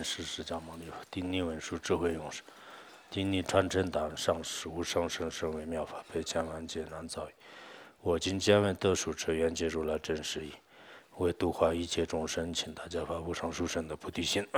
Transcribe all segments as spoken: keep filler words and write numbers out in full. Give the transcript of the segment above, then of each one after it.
人师释迦牟尼佛，顶礼文殊智慧勇士，顶礼传承党上师无上甚深微妙法，百千万劫难遭遇。我今见闻得殊之愿解如来真实义，为度化一切众生，请大家发无上殊胜的菩提心。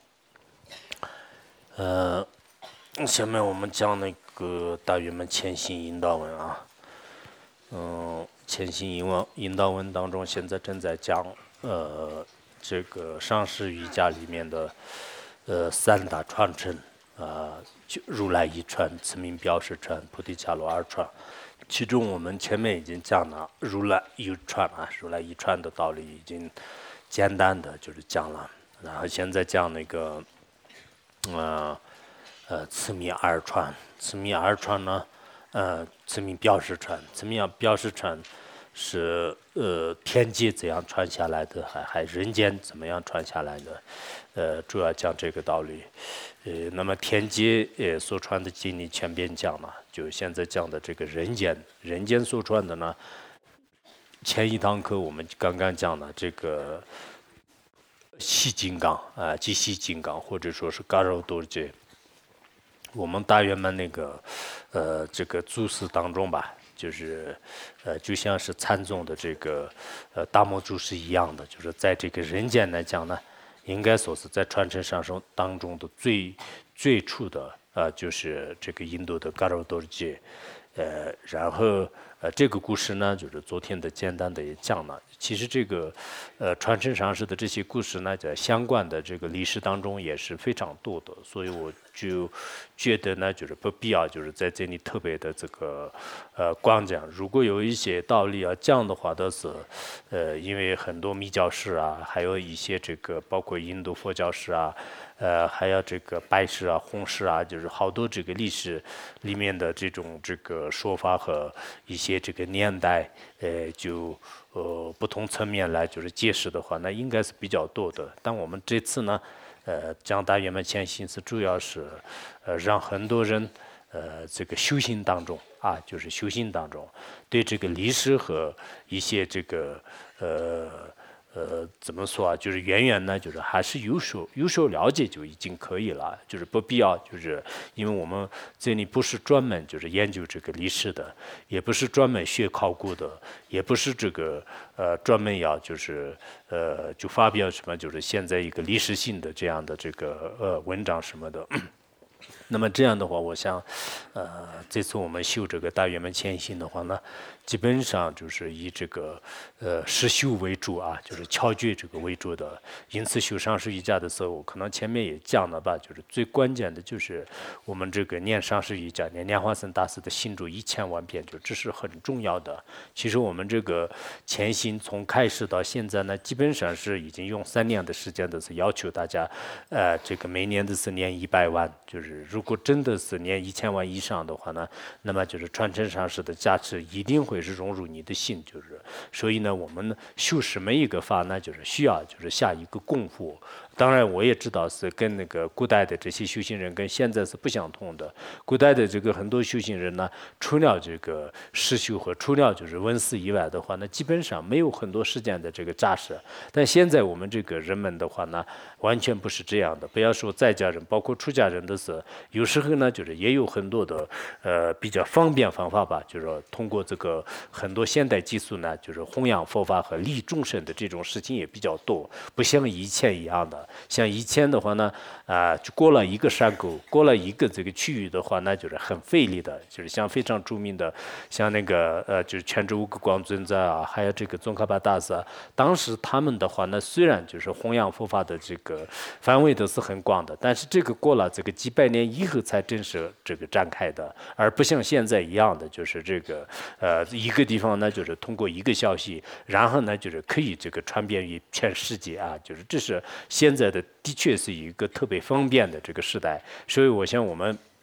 呃，下面我们讲那个大圆满前行引导文啊，嗯，前行引导引导文当中，现在正在讲呃这个上师瑜伽里面的呃三大传承啊、呃，如来一传、慈名表示传、菩提伽罗二传。其中我们前面已经讲了如来一传啊，如来一传的道理已经简单的就是讲了，然后现在讲那个呃呃慈名二传，慈名二传呢，呃慈名表示传，慈名表示传是呃天界怎样传下来的，还还人间怎么样传下来的，呃主要讲这个道理。呃，那么天界呃所传的经历前边讲了，就现在讲的这个人间，人间所传的呢，前一堂课我们刚刚讲了这个细金刚啊，即细金刚，或者说是嘎肉多杰，我们大圆满那个呃这个祖师当中吧，就是呃就像是禅宗的这个呃大摩祖师一样的，就是在这个人间来讲呢。应该说是在传承上升当中的最最初的呃，就是这个印度的嘎罗多杰，呃，然后呃这个故事呢，就是昨天的简单的也讲了。其实这个呃传承上师的这些故事呢，在相关的这个历史当中也是非常多的，所以我就觉得呢，就是不必要就是在这里特别的这个呃光讲。如果有一些道理要讲的话，都是呃因为很多密教士啊，还有一些这个包括印度佛教士啊。呃，还有这个白史啊、红史啊，就是好多这个历史里面的这种这个说法和一些这个年代，呃，就呃不同层面来就是解释的话，那应该是比较多的。但我们这次呢，呃，讲大圆满前行是主要是呃让很多人呃这个修行当中啊，就是修行当中对这个历史和一些这个呃。呃，怎么说啊？就是远远呢，就是还是有所有所了解就已经可以了，就是不必要，就是因为我们这里不是专门就是研究这个历史的，也不是专门学考古的，也不是这个呃专门要就是呃就发表什么就是现在一个历史性的这样的这个呃文章什么的。那么这样的话，我想，呃，这次我们修这个大圆满前行的话呢，基本上就是以这个呃实修为主啊，就是敲诀这个为主的。因此修上师瑜伽的时候，可能前面也讲了吧，就是最关键的就是我们这个念上师瑜伽，念莲花生大师的心咒一千万遍，就这是很重要的。其实我们这个前行从开始到现在呢，基本上是已经用三年的时间的是要求大家，呃，这个每年的是念一百万，就是如果真的是念一千万以上的话呢，那么就是传承上师的加持一定会是融入你的心，就是所以呢，我们修什么一个法呢，就是需要就是下一个功夫。当然，我也知道是跟那个古代的这些修行人跟现在是不相同的。古代的这个很多修行人呢，除了这个实修和除了就是闻思以外的话，那基本上没有很多时间的这个扎实。但现在我们这个人们的话呢，完全不是这样的。不要说在家人，包括出家人的是，有时候呢，就是也有很多的呃比较方便方法吧，就是说通过这个很多现代技术呢，就是弘扬佛法和利众生的这种事情也比较多，不像以前一样的。像以前的话呢，啊、呃，就过了一个山沟，过了一个这个区域的话，那就是很费力的。就是像非常著名的，像那个呃，就是全智五个光尊者啊，还有这个宗喀巴大师啊，当时他们的话呢，虽然就是弘扬佛法的这个范围都是很广的，但是这个过了这个几百年以后才正式这个展开的，而不像现在一样的，就是这个呃一个地方呢，就是通过一个消息，然后呢就是可以这个传遍于全世界啊，就是这是现在的的确是一个特别方便的这个时代，所以我想我们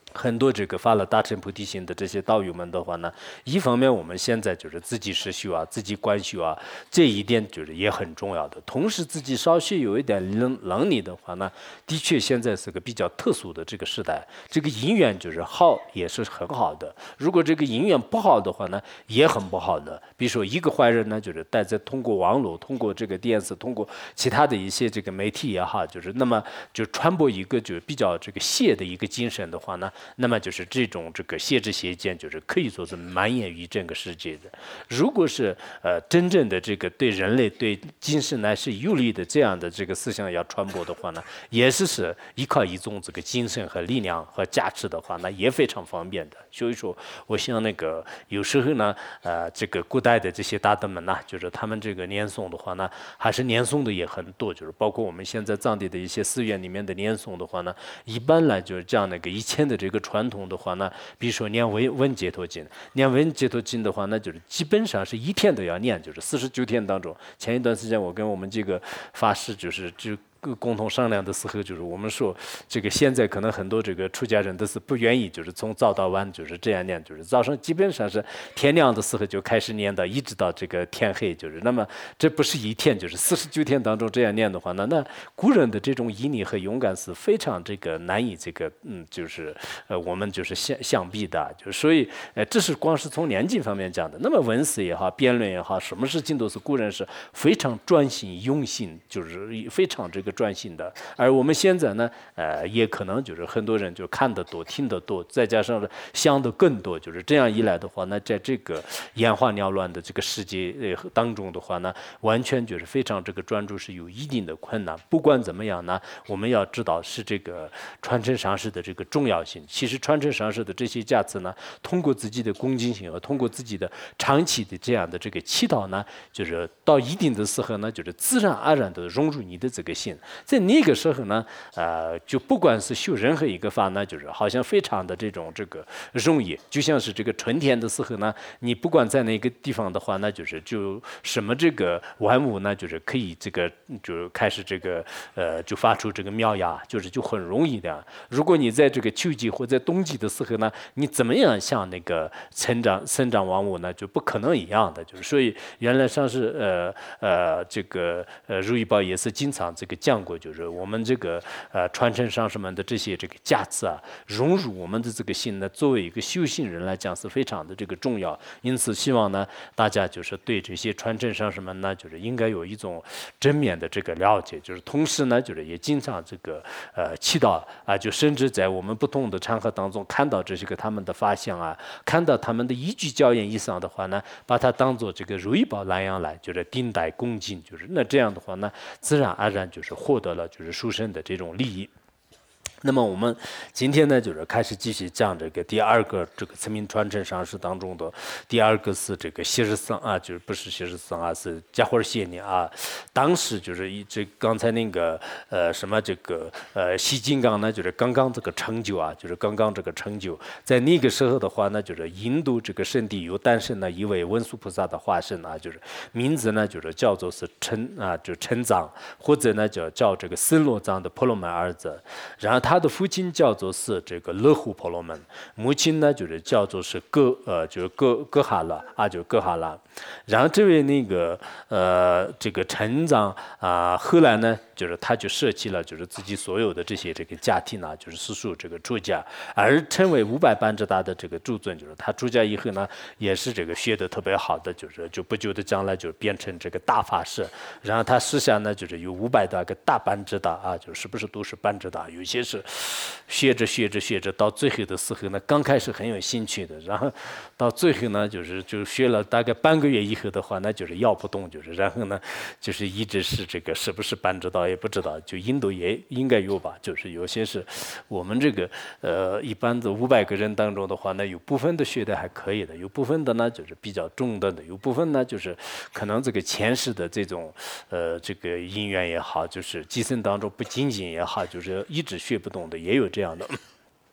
很多这个发了大乘菩提心的这些道友们的话呢，一方面我们现在就是自己实修啊，自己观修啊，这一点就是也很重要的。同时自己稍许有一点能能力的话呢，的确现在是个比较特殊的这个时代，这个因缘就是好也是很好的。如果这个因缘不好的话呢，也很不好的。比如说一个坏人呢，就是带着通过网络、通过这个电视、通过其他的一些这个媒体也好，就是那么就传播一个就是比较这个邪的一个精神的话呢。那么就是这种这个邪知邪见，就是可以说是蔓延于整个世界的。如果是呃真正的这个对人类、对精神乃是有利的这样的这个思想要传播的话呢，也是是依靠一种这个精神和力量和价值的话，那也非常方便的。所以说，我想那个有时候呢，呃，这个古代的这些大德们呢，就是他们这个念诵的话呢，还是念诵的也很多，就是包括我们现在藏地的一些寺院里面的念诵的话呢，一般来就是这样那个以前的这个传统的话呢，比如说念文文解脱经，念文解脱经的话，那就是基本上是一天都要念，就是四十九天当中。前一段时间我跟我们这个法师就是就。共同商量的时候，就是我们说，这个现在可能很多这个出家人都是不愿意，就是从早到晚就是这样念，就是早上基本上是天亮的时候就开始念到，一直到这个天黑，就是那么这不是一天，就是四十九天当中这样念的话，那那古人的这种毅力和勇敢是非常这个难以这个嗯，就是呃我们就是相相比的，就所以呃这是光是从年纪方面讲的。那么文史也好，辩论也好，什么事情都是古人是非常专心用心，就是非常这个。专心的，而我们现在呢，呃，也可能就是很多人就看得多、听得多，再加上想的更多，就是这样一来的话，那在这个眼花缭乱的这个世界呃当中的话呢，完全就是非常这个专注是有一定的困难。不管怎么样呢，我们要知道是这个传承上师的这个重要性。其实传承上师的这些价值呢，通过自己的恭敬心和通过自己的长期的这样的这个祈祷呢，就是到一定的时候呢，就是自然而然的融入你的这个心。在那个时候呢，呃，就不管是修任何一个法呢，就是好像非常的这种这个容易，就像是这个春天的时候呢，你不管在哪个地方的话，那就是就什么这个万物呢，就是可以这个就开始这个呃就发出这个苗芽，就是就很容易的。如果你在这个秋季或在冬季的时候呢，你怎么样像那个成长生长万物呢，就不可能一样的。就是所以原来上是呃呃这个呃如意宝也是经常这个。讲过，就是我们这个呃传承上师们的这些这个价值啊，融入我们的这个心呢，作为一个修行人来讲是非常的这个重要。因此，希望呢大家就是对这些传承上师们呢，就是应该有一种正面的这个了解，就是同时呢，就是也经常这个呃祈祷啊，就甚至在我们不同的场合当中看到这些个他们的发相啊，看到他们的一句教言以上的话呢，把它当做这个如意宝南阳来，就是顶戴恭敬，就是那这样的话呢，自然而然就是。获得了就是殊胜的这种利益。那么我们今天呢，就是开始继续讲这个第二个这个慈名传承上师当中的第二个是这个谢日僧啊，就是不是谢日僧啊，是迦慧谢尼啊。当时就是一这刚才那个呃什么这个呃西金刚呢，就是刚刚这个成就啊，就是刚刚这个成就，在那个时候的话呢，就是印度这个圣地有诞生了一位文殊菩萨的化身啊，就是名字呢就是叫做是陈啊，就陈藏，或者呢叫叫这个森罗藏的婆罗门儿子，然后他。他的父亲叫做是这个乐护婆罗门，母亲呢就是叫做是哥呃就是哥哥哈拉啊，就是哥哈拉。然后这位那个呃这个陈藏啊、呃，后来呢就是他就舍弃了就是自己所有的这些这个家庭啊，就是四处这个出家，而成为五百班智达的这个主尊，就是他出家以后呢，也是这个学得特别好的，就是就不久的将来就变成这个大法师。然后他私下呢就是有五百多个大班智达啊，就是不是都是班智达，有些是。学着学着学着，到最后的时候呢，刚开始很有兴趣的，然后到最后呢，就是就学了大概半个月以后的话，那就是摇不动，就是然后呢，就是一直是这个是不是班知道也不知道，就印度也应该有吧，就是有些是我们这个呃一般的五百个人当中的话呢，有部分的学的还可以的，有部分的呢就是比较中等的，有部分呢就是可能这个前世的这种呃这个因缘也好，就是寄生当中不精进也好，就是一直学不动的也有这样的。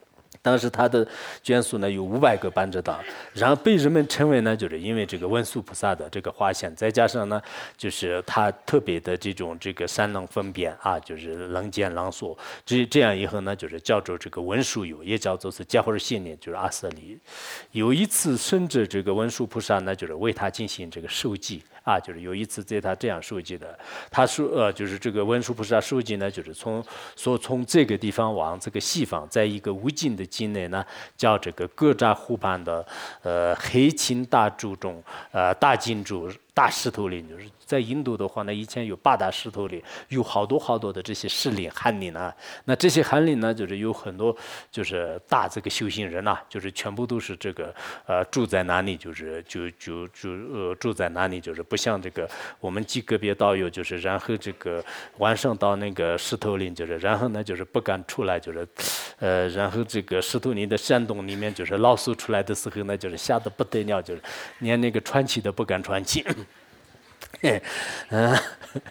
当时他的眷属呢有五百个班智达，然后被人们称为呢，就是因为这个文殊菩萨的这个化现，再加上呢，就是他特别的这种这个善能分辨啊，就是能见能说，这这样以后呢，就是叫做这个文殊有，也叫做是迦叶信念，就是阿舍离。有一次，甚至这个文殊菩萨呢，就是为他进行这个授记。啊，就是有一次对他这样授记的，他说呃，就是这个文殊菩萨授记呢，就是从说从这个地方往这个西方，在一个无尽的境内呢，叫这个格扎湖畔的呃黑青大柱中，呃大金柱大石头林，就是在印度的话呢，以前有八大石头林，有好多好多的这些石林寒林啊，那这些寒林呢，就是有很多就是大这个修行人呐、啊，就是全部都是这个呃住在哪里，就是就就就呃住在哪里，就是不像这个我们极个别道友，就是然后这个晚上到那个石头林，就是然后呢就是不敢出来，就是呃然后这个石头林的山洞里面就是老鼠出来的时候呢，就是吓得不得了，就是连那个喘气都不敢喘气。嗯，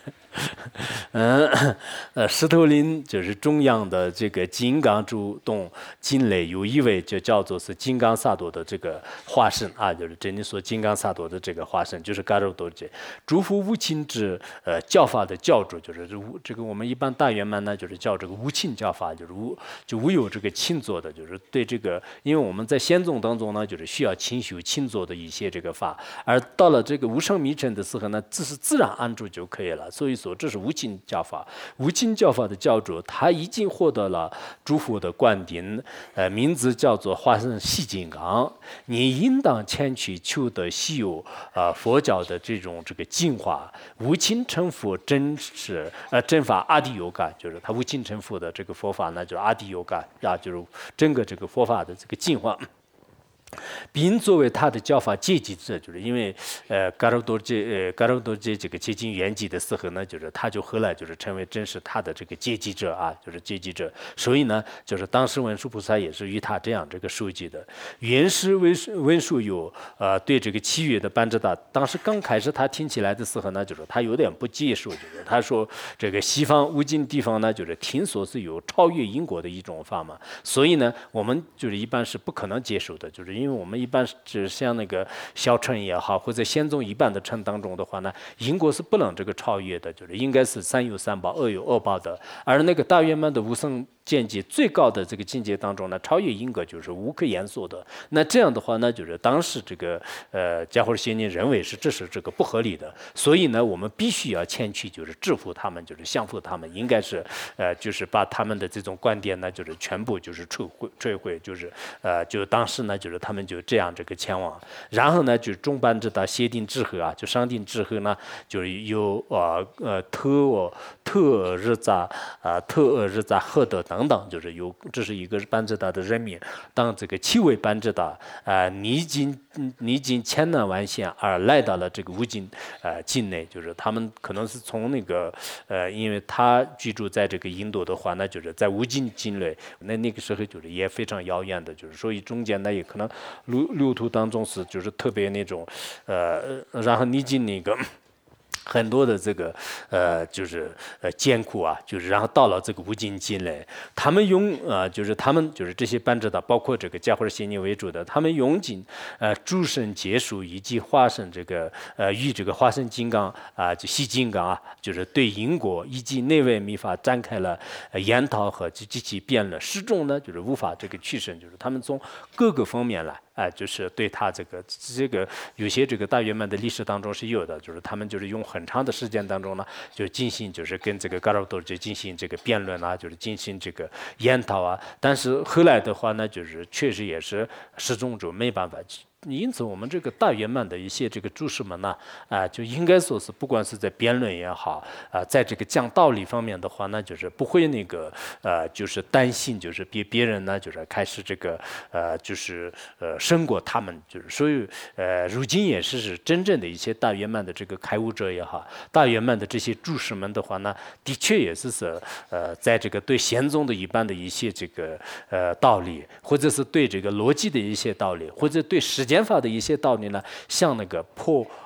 嗯，呃，石头林就是中央的这个金刚柱洞境内有一位就叫做是金刚萨埵的这个化身啊，就是这里说金刚萨埵的这个化身，就是嘎肉多杰，诸佛无亲之呃教法的教主，就是这个我们一般大圆满呢，就是叫这个无亲教法，就是无就无有这个亲做的，就是对这个，因为我们在仙宗当中呢，就是需要亲修亲做的一些这个法，而到了这个无上密乘的时候呢，只是自然安住就可以了，所以说这是无亲教法。无亲教法的教主，他已经获得了诸佛的灌顶，呃，名字叫做化身细金刚。你应当前去求得稀有啊、呃、佛教的这种这个净化。无亲成佛真是呃真法阿底尤嘎，就是他无亲成佛的这个佛法呢，就是阿底尤嘎啊，就是整个这个佛法的这个净化。并作为他的教法阶级者，就是因为呃嘎鲁多杰呃嘎鲁多杰这个接近圆寂的时候呢，就是他就后来就是成为真是他的这个阶级者啊，就是阶级者。所以呢，就是当时文殊菩萨也是与他这样这个授记的。原始文文殊有呃对这个七月的班智达，当时刚开始他听起来的时候呢，就是他有点不接受，就是他说这个西方无尽地方呢，就是听说是有超越因果的一种法嘛，所以呢，我们就是一般是不可能接受的，就是因为因为我们一般只像那个小乘也好，或者仙宗一般的乘当中的话呢，因果是不能这个超越的，就是应该是三有三报，二有二报的。而那个大圆满的无生见解最高的这个境界当中呢，超越因果就是无可言说的。那这样的话呢，就是当时这个呃迦叶仙人认为是这是这个不合理的，所以呢，我们必须要前去，就是制服他们，就是降服他们，应该是呃就是把他们的这种观点呢，就是全部就是摧毁摧毁，就是呃就当时呢，就是他们就这样这个前往，然后呢，就是中班智达协定之后啊，就商定之后呢，就是有呃呃特哦特日扎啊特日扎赫德等等，就是有这是一个班智达的人民，当这个七位班智达啊历经历经千难万险而来到了这个无尽呃境内，就是他们可能是从那个呃，因为他居住在这个印度的话，那就是在无尽境内，那那个时候就是也非常遥远的，就是所以中间呢也可能路路途当中是就是特别那种呃，然后历经那个。很多的这个呃，就是呃艰苦啊，就是然后到了这个无尽境内，他们用呃，就是他们就是这些班智达，包括这个迦叶仙人为主的，他们用尽呃诸神劫数以及化身这个呃与这个化身金刚啊、呃，就细金刚啊，就是对因果以及内外密法展开了呃研讨和及其辩论，始终呢就是无法这个取胜，就是他们从各个方面来。哎、呃，就是对他这个这个有些这个大圆满的历史当中是有的，就是他们就是用很长的时间当中呢，就进行就是跟这个嘎鲁多就进行这个辩论啊，就是进行这个研讨啊。但是后来的话呢，就是确实也是始终就没办法。因此，我们这个大圆满的一些这个注释们呢，啊、呃，就应该说是，不管是在辩论也好，啊、呃，在这个讲道理方面的话呢，就是不会那个呃，就是担心，就是别别人呢，就是开始这个呃，就是呃，胜过他们，就是所以呃，如今也是是真正的一些大圆满的这个开悟者也好，大圆满的这些注释们的话呢，的确也是是呃，在这个对贤宗的一般的一些这个呃道理，或者是对这个逻辑的一些道理，或者对时间法的一些道理呢，向那个破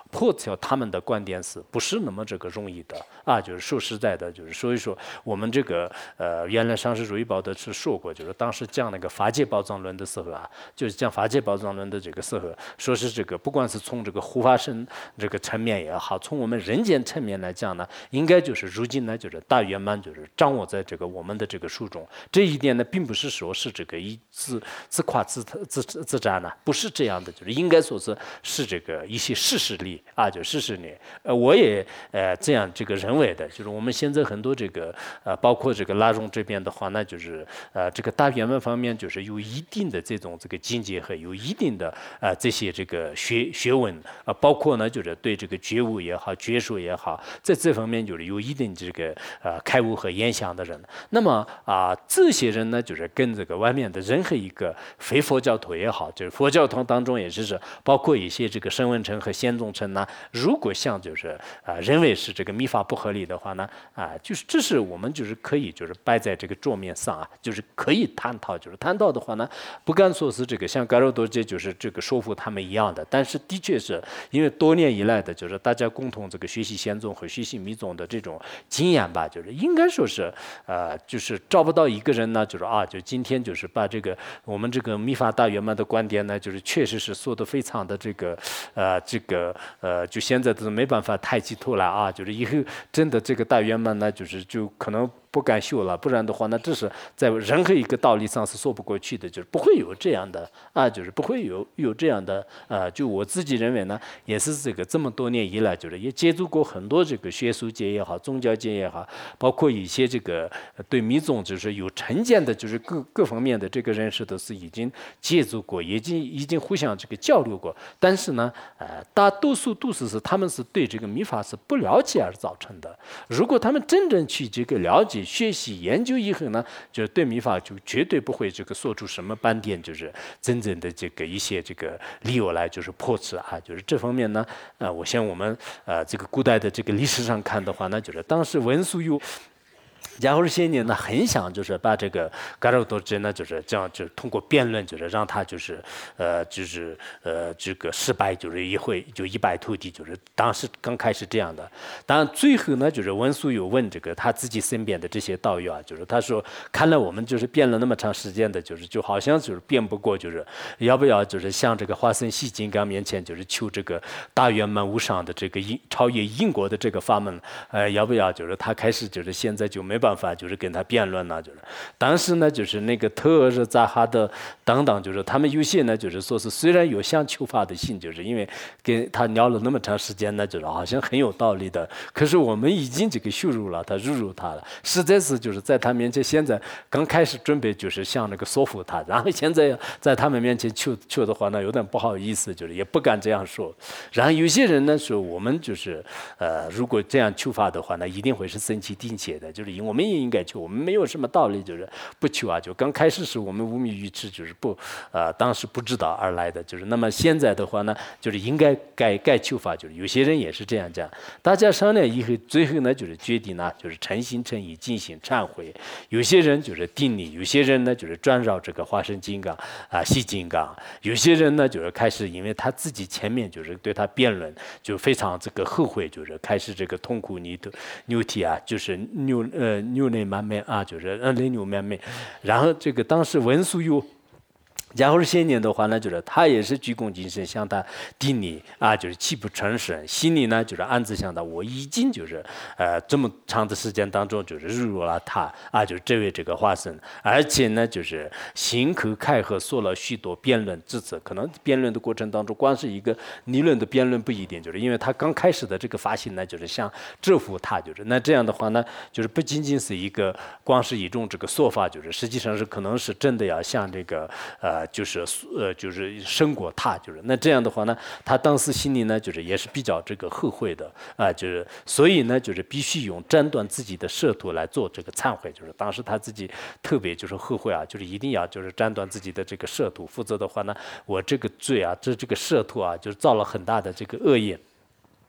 破掉他们的观点是不是那么这个容易的啊？就是说实在的，就是所以说我们这个呃，原来上市主义报的是说过，就是当时讲那个法界宝藏论的时候啊，就是讲法界宝藏论的这个时候，说是这个不管是从这个护法神这个层面也好，从我们人间层面来讲呢，应该就是如今呢，就是大圆满就是掌握在这个我们的这个书中。这一点呢，并不是说是这个一自自夸自自自赞呢，不是这样的，就是应该说是是这个一些事实力啊，就事实力。呃，我也呃这样这个认为的，就是我们现在很多这个呃，包括这个拉荣这边的话，那就是呃这个大圆满方面，就是有一定的这种这个境界和有一定的呃这些这个学学问啊、呃，包括呢就是对这个觉悟也好，觉说也好，在这方面就是有一定这个呃开悟和言想的人。那么啊、呃，这些人呢，就是跟这个外面的任何一个非佛教徒也好，就是佛教徒当中也是包括一些这个声闻乘和显宗乘呢，如果像就是啊、呃、认为是这个密法不合理的话呢，啊、呃、就是这是我们就是可以就是摆在这个桌面上啊，就是可以探讨，就是探讨的话呢，不敢说是这个像嘎肉多杰就是这个说服他们一样的，但是的确是因为多年以来的就是大家共同这个学习显宗和学习密宗的这种经验吧，就是应该说是呃就是找不到一个人呢，就是啊就今天就是把这个我们这个密法大圆满的观点呢，就是确实是说的非常的这个呃这个呃就现在都是没办法抬起头来啊，就是以后真的这个大圆满呢，就是就可能不敢修了，不然的话呢，这是在任何一个道理上是说不过去的，就是不会有这样的啊，就是不会有有这样的呃，就我自己认为呢，也是这个这么多年以来，就是也接触过很多这个学术界也好，宗教界也好，包括一些这个对密宗就是有成见的，就是各各方面的这个人士都是已经接触过，已经已经互相这个交流过，但是呢，呃，大多数都是是他们是对这个密法是不了解而造成的。如果他们真正去这个了解、学习、研究以后呢，就对密法就绝对不会这个说出什么半点，就是真正的这个一些这个理由来就是破斥啊，就是这方面呢，呃，我像我们呃这个古代的这个历史上看的话呢，就是当时文殊有。然后这些年呢，很想就是把这个嘎肉多支呢，就是这样，就是通过辩论，就是让他就是呃，就是呃，这个失败，就是一会就一败涂地，就是当时刚开始这样的。当然最后呢，就是文殊有问这个他自己身边的这些道友啊，就是他说，看了我们就是辩了那么长时间的，就是就好像就是辩不过，就是要不要就是向这个化身系金刚面前，就是求这个大圆满无上的这个因超越因果的这个法门，呃，要不要就是他开始就是现在就没办法。办法就是跟他辩论呢，就是当时呢，就是那个特日扎哈的等等，就是他们有些呢，就是说是虽然有想求法的心，就是因为跟他聊了那么长时间呢，就是好像很有道理的，可是我们已经这个羞辱了他，侮辱他了，实在是就是在他面前，现在刚开始准备就是向那个说服他，然后现在在他们面前求求的话呢，有点不好意思，就是也不敢这样说。然后有些人呢说我们就是呃，如果这样求法的话呢，一定会是生气定切的，就是因为我们。我们也应该求，我们没有什么道理，就是不求啊。就刚开始是我们无名愚痴，就是不，呃，当时不知道而来的，就是那么现在的话呢，就是应该该该求法，就是有些人也是这样讲。大家商量以后，最后呢就是决定呢，就是诚心诚意进行忏悔。有些人就是定力，有些人呢就是转绕这个化身金刚啊、系金刚，有些人呢就是开始因为他自己前面就是对他辩论，就非常这个后悔，就是开始这个痛苦你的牛体啊，就是牛呃。牛内满面啊，就是呃内牛满面，然后这个当时文殊有。然后些年的话呢，就是他也是鞠躬尽瘁向他顶礼啊，就是泣不成声，心里呢就是暗自想到，我已经就是呃这么长的时间当中，就是侮辱了他啊，就是这位这个化身，而且呢就是心口开合，说了许多辩论之词，可能辩论的过程当中，光是一个理论的辩论不一定，就是因为他刚开始的这个发心呢，就是想折服他，就是那这样的话呢，就是不仅仅是一个光是一种这个说法，就是实际上是可能是真的要像这个呃。就是呃，就是胜过他，就是那这样的话呢，他当时心里呢，就是也是比较这个后悔的啊、呃，就是所以呢，就是必须用斩断自己的舌头来做这个忏悔，就是当时他自己特别就是后悔啊，就是一定要就是斩断自己的这个舌头，否则的话呢，我这个罪啊，这这个舌头啊，就是造了很大的这个恶业。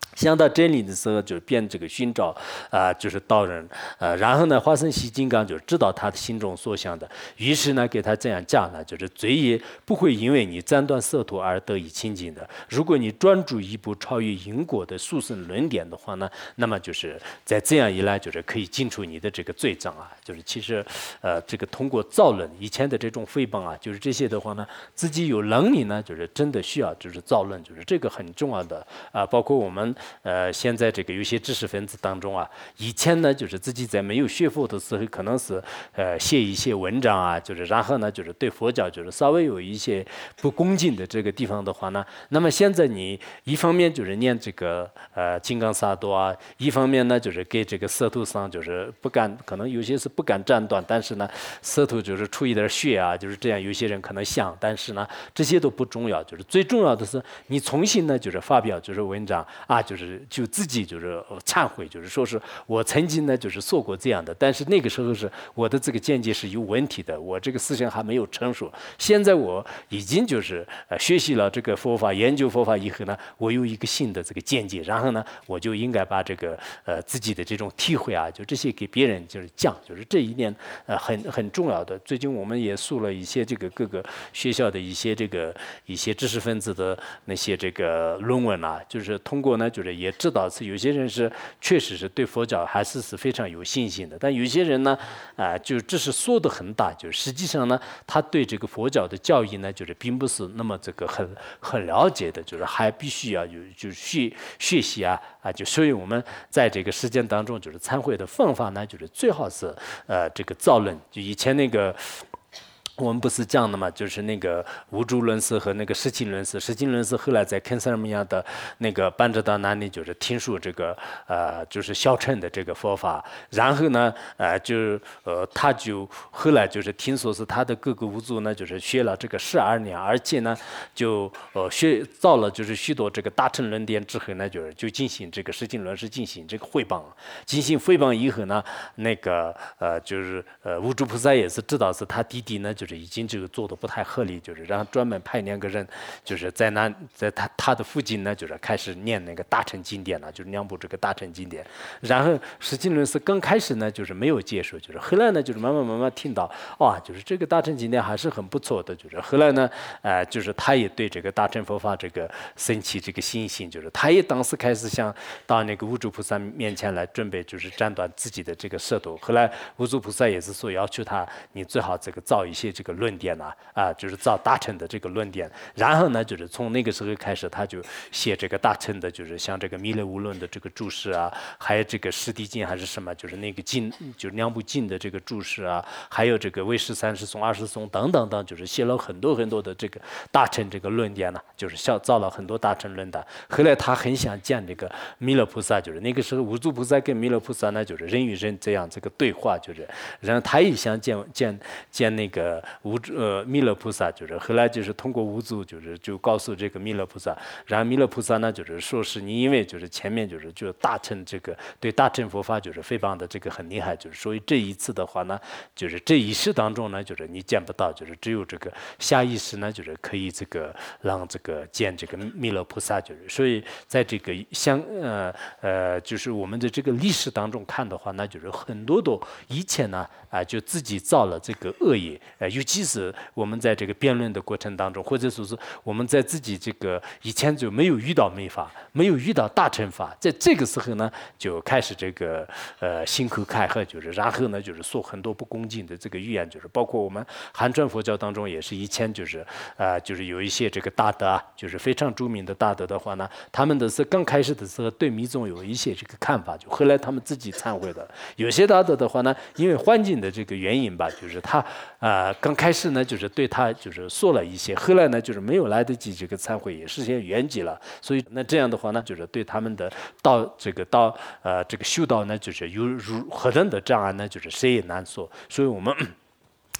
想到真理的时候，就便这个寻找啊、呃，就是道人，呃，然后呢，花生西金刚就知道他的心中所想的，于是呢，给他这样讲呢，就是罪业不会因为你斩断色土而得以清净的。如果你专注一步超越因果的殊胜论点的话呢，那么就是在这样一来，就是可以尽除你的这个罪障啊。就是其实，呃，这个通过造论以前的这种诽谤啊，就是这些的话呢，自己有能力呢，就是真的需要就是造论，就是这个很重要的啊、呃，包括我们。呃，现在这个有些知识分子当中啊，以前呢就是自己在没有学佛的时候，可能是呃写一些文章啊，就是然后呢就是对佛教就是稍微有一些不恭敬的这个地方的话呢，那么现在你一方面就是念这个呃金刚萨埵啊，一方面呢就是给这个色土上就是不敢，可能有些是不敢斩断，但是呢色土就是出一点血啊，就是这样，有些人可能想，但是呢这些都不重要，就是最重要的是你重新呢就是发表就是文章啊，就是。就是就自己就是忏悔，就是说是我曾经呢就是做过这样的，但是那个时候是我的这个见解是有问题的，我这个思想还没有成熟。现在我已经就是呃学习了这个佛法，研究佛法以后呢，我有一个新的这个见解，然后呢，我就应该把这个呃自己的这种体会啊，就这些给别人就是讲，就是这一点呃很很重要的。最近我们也诉了一些这个各个学校的一些这个一些知识分子的那些这个论文啊，就是通过呢就是。也知道是有些人是确实是对佛教还是是非常有信心的，但有些人呢，啊、呃，就只是说的很大，就实际上呢，他对这个佛教的教义呢，就是并不是那么这个很很了解的，就是还必须要有就学学习啊啊，就所以我们在这个实践当中，就是参会的方法呢，就是最好是呃这个造论，就以前那个。我们不是讲的嘛，就是那个无住论师和那个实情论师，实情论师后来在肯萨尔米亚的那个班哲达那里，就是听说这个呃，就是小乘的这个佛法，然后呢，呃，就呃，他就后来就是听说是他的哥哥无住呢，就是学了这个十二年，而且呢，就呃学造了就是许多这个大乘论点之后呢，就是就进行这个实情论师进行这个汇报，进行汇报以后呢，那个呃就是呃无住菩萨也是知道是他弟弟呢，就是。已经这个做的不太合理，就是让专门派两个人，就是在那在他他的附近呢，就是开始念那个大乘经典了，就是两部这个大乘经典。然后实际论是刚开始呢，就是没有接受，就是后来呢，就是慢慢慢慢听到，哇，就是这个大乘经典还是很不错的，就是后来呢，呃，就是他也对这个大乘佛法这个升起这个信心，就是他也当时开始想到那个无住菩萨面前来准备，就是斩断自己的这个舌头。后来无住菩萨也是说要求他，你最好这个造一些。这个论点呢、啊，啊，就是造大乘的这个论点，然后呢，就是从那个时候开始，他就写这个大乘的，就是像这个弥勒无论的这个注释啊，还有这个释地经还是什么，就是那个经，就是两部经的这个注释啊，还有这个唯识三十颂、二十颂等等等，就是写了很多很多的这个大乘这个论点呢，就是造造了很多大乘论的。后来他很想见这个弥勒菩萨，就是那个时候无住菩萨跟弥勒菩萨呢，就是人与人这样这个对话，就是然后他也想见见见那个。无呃弥勒菩萨，就是后来就是通过无住，就是就告诉这个弥勒菩萨，然后弥勒菩萨呢就是说是你因为就是前面就是就大乘这个对大乘佛法就是非常的这个很厉害，就是所以这一次的话呢，就是这一世当中呢就是你见不到，就是只有这个下一世呢就是可以这个让这个见这个弥勒菩萨，就是所以在这个相呃呃就是我们的这个历史当中看的话，那就是很多都以前呢啊、呃、就自己造了这个恶业。呃，尤其是我们在这个辩论的过程当中，或者说是我们在自己这个以前就没有遇到密法，没有遇到大乘法，在这个时候呢，就开始这个呃心口开合，就是然后呢，就是说很多不恭敬的这个语言，就是包括我们汉传佛教当中也是以前就是啊、呃，就是有一些这个大德啊，就是非常著名的大德的话呢，他们的是刚开始的时候对密宗有一些这个看法，就后来他们自己忏悔的。有些大德的话呢，因为环境的这个原因吧，就是他啊。呃，刚开始呢，就是对他就是说了一些，后来呢，就是没有来得及这个忏悔，也实现圆寂了。所以那这样的话呢，就是对他们的道这个道呃这个修道呢，就是有如何等的障碍呢，就是谁也难说。所以我们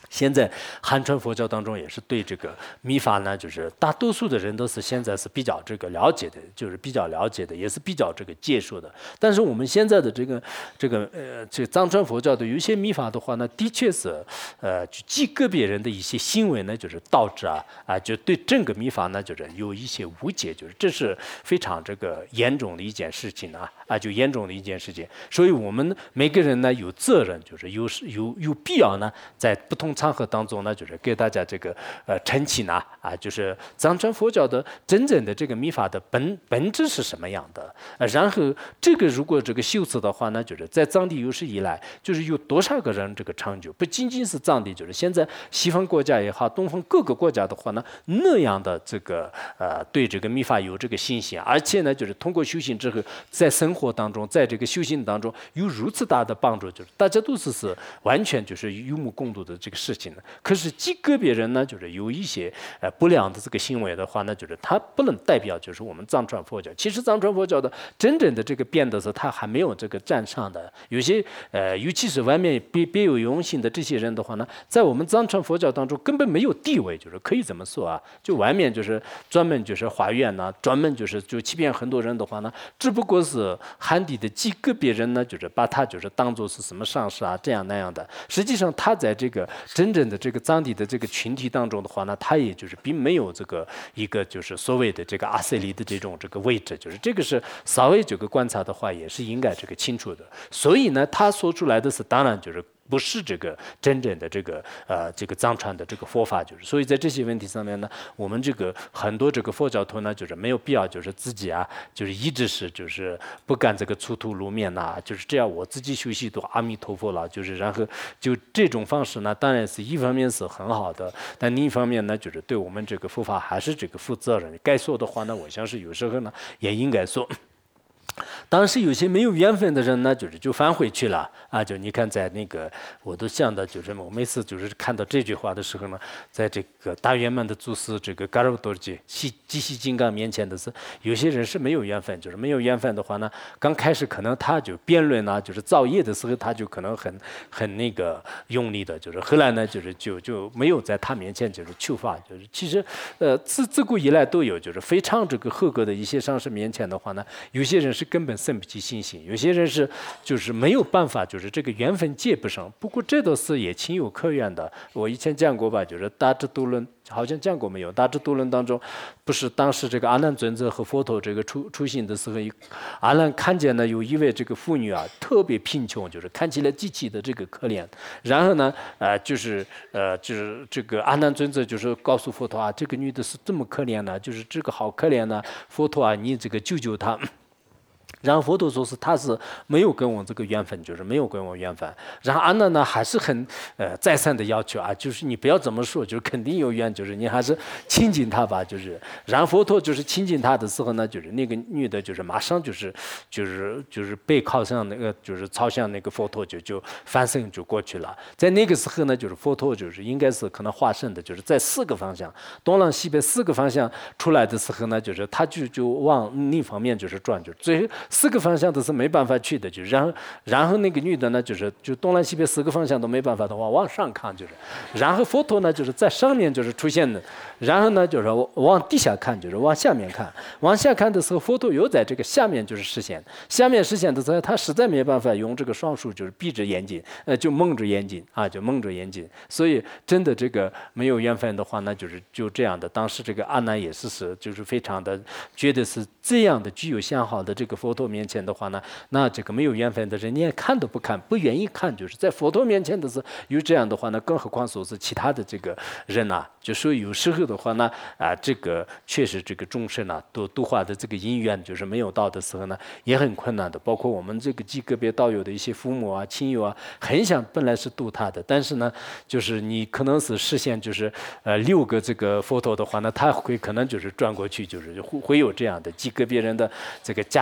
现在汉传佛教当中也是对这个密法呢，就是大多数的人都是现在是比较这个了解的，就是比较了解的，也是比较这个接受的。但是我们现在的这个这个呃，这藏传佛教的有一些密法的话呢，的确是呃，极个别人的一些行为呢，就是导致啊啊，就对整个密法呢，就是有一些误解，就是这是非常这个严重的一件事情啊啊，就严重的一件事情。所以我们每个人呢有责任，就是有有有必要呢，在不同场合当中呢，就是给大家这个呃澄清呢啊，就是藏传佛教的真正的这个密法的本本质是什么样的？呃，然后这个如果这个修持的话呢，就是在藏地有史以来，就是有多少个人这个成就，不仅仅是藏地，就是现在西方国家也好，东方各个国家的话呢，那样的这个呃对这个密法有这个信心，而且呢，就是通过修行之后，在生活当中，在这个修行当中有如此大的帮助，就是大家都是是完全就是有目共睹的这个事情的。可是极个别人呢，就是有一些呃不良的这个行为的话呢，就是他不能代表就是我们藏传佛教。其实藏传佛教的真正的这个变的是，他还没有这个站上的。有些呃，尤其是外面别别有用心的这些人的话呢，在我们藏传佛教当中根本没有地位，就是可以这么说啊。就外面就是专门就是化缘呐，专门就是就欺骗很多人的话呢，只不过是汉地的极个别人呢，就是把他就是当做是什么上师啊这样那样的。实际上他在这个真正的这个藏地的这个群体当中的话呢，他也就是并没有这个一个就是所谓的这个阿塞里的这种这个位置，就是这个是稍微这个观察的话，也是应该这个清楚的。所以呢，他说出来的是当然就是不是这个真正的这个呃这个藏传的这个佛法，就是所以在这些问题上面呢，我们这个很多这个佛教徒呢，就是没有必要就是自己啊，就是一直是就是不干这个出头露面呐、啊，就是这样我自己修习都阿弥陀佛了，就是然后就这种方式呢，当然是一方面是很好的，但另一方面呢，就是对我们这个佛法还是这个负责任。该说的话呢，我相信有时候呢也应该说。当时有些没有缘分的人呢，就是就返回去了啊！就你看，在那个我都想到，就是我每次就是看到这句话的时候呢，在这个大圆满的祖师这个嘎鲁多吉西基西金刚面前的是，有些人是没有缘分，就是没有缘分的话呢，刚开始可能他就辩论啊，就是造业的时候他就可能很很那个用力的，就是后来呢，就是就就没有在他面前就是求法，就是其实呃自自古以来都有，就是非常这个合格的一些上师面前的话呢，有些人是根本生不起信心，有些人是就是没有办法，就是这个缘分接不上。不过这都是也情有可原的。我以前讲过吧，就是大智度论，好像讲过没有？大智度论当中，不是当时这个阿难尊者和佛陀这个出出行的时候，阿难看见呢有一位这个妇女啊，特别贫穷，就是看起来极其的这个可怜。然后呢，呃，就是呃，就是这个阿难尊者就是告诉佛陀啊，这个女的是这么可怜呢、啊，就是这个好可怜呢、啊，佛陀啊，你这个救救她。然后佛陀说是他是没有跟我这个缘分，就是没有跟我缘分。然后阿难呢还是很呃再三的要求啊，就是你不要这么说，就是肯定有缘，就是你还是亲近他吧，就是。然后佛陀就是亲近他的时候呢，就是那个女的，就是马上就是就是就是背靠上那个就是朝向那个佛陀就就翻身就过去了。在那个时候呢，就是佛陀就是应该是可能化身的，就是在四个方向东南西北四个方向出来的时候呢，就是他就就往那方面就是转，就最后。四个方向都是没办法去的，就是然后然后那个女的呢，就是就东南西北四个方向都没办法的话，往上看就是，然后佛陀呢就是在上面就是出现的，然后呢就是往地下看，就是往下面看，往下看的时候，佛陀又在这个下面就是实现，下面实现的时候，他实在没办法用这个双手就是闭着眼睛，呃，就蒙着眼睛啊，就蒙着眼睛，所以真的这个没有缘分的话，那就是就这样的。当时这个阿难也是是就是非常的觉得是这样的具有相好的这个佛陀面前的话呢，那这个没有缘分的人连看都不看，不愿意看，就是在佛陀面前的是有这样的话呢，更何况说是其他的这个人呐、啊，就说有时候的话呢，啊，这个确实这个众生啊，度度化的这个因缘就是没有到的时候呢，也很困难的。包括我们这个极个别道友的一些父母啊、亲友啊，很想本来是度他的，但是呢，就是你可能是实现就是呃六个这个佛陀的话呢，他会可能就是转过去，就是会会有这样的极个别人的这个家里的人。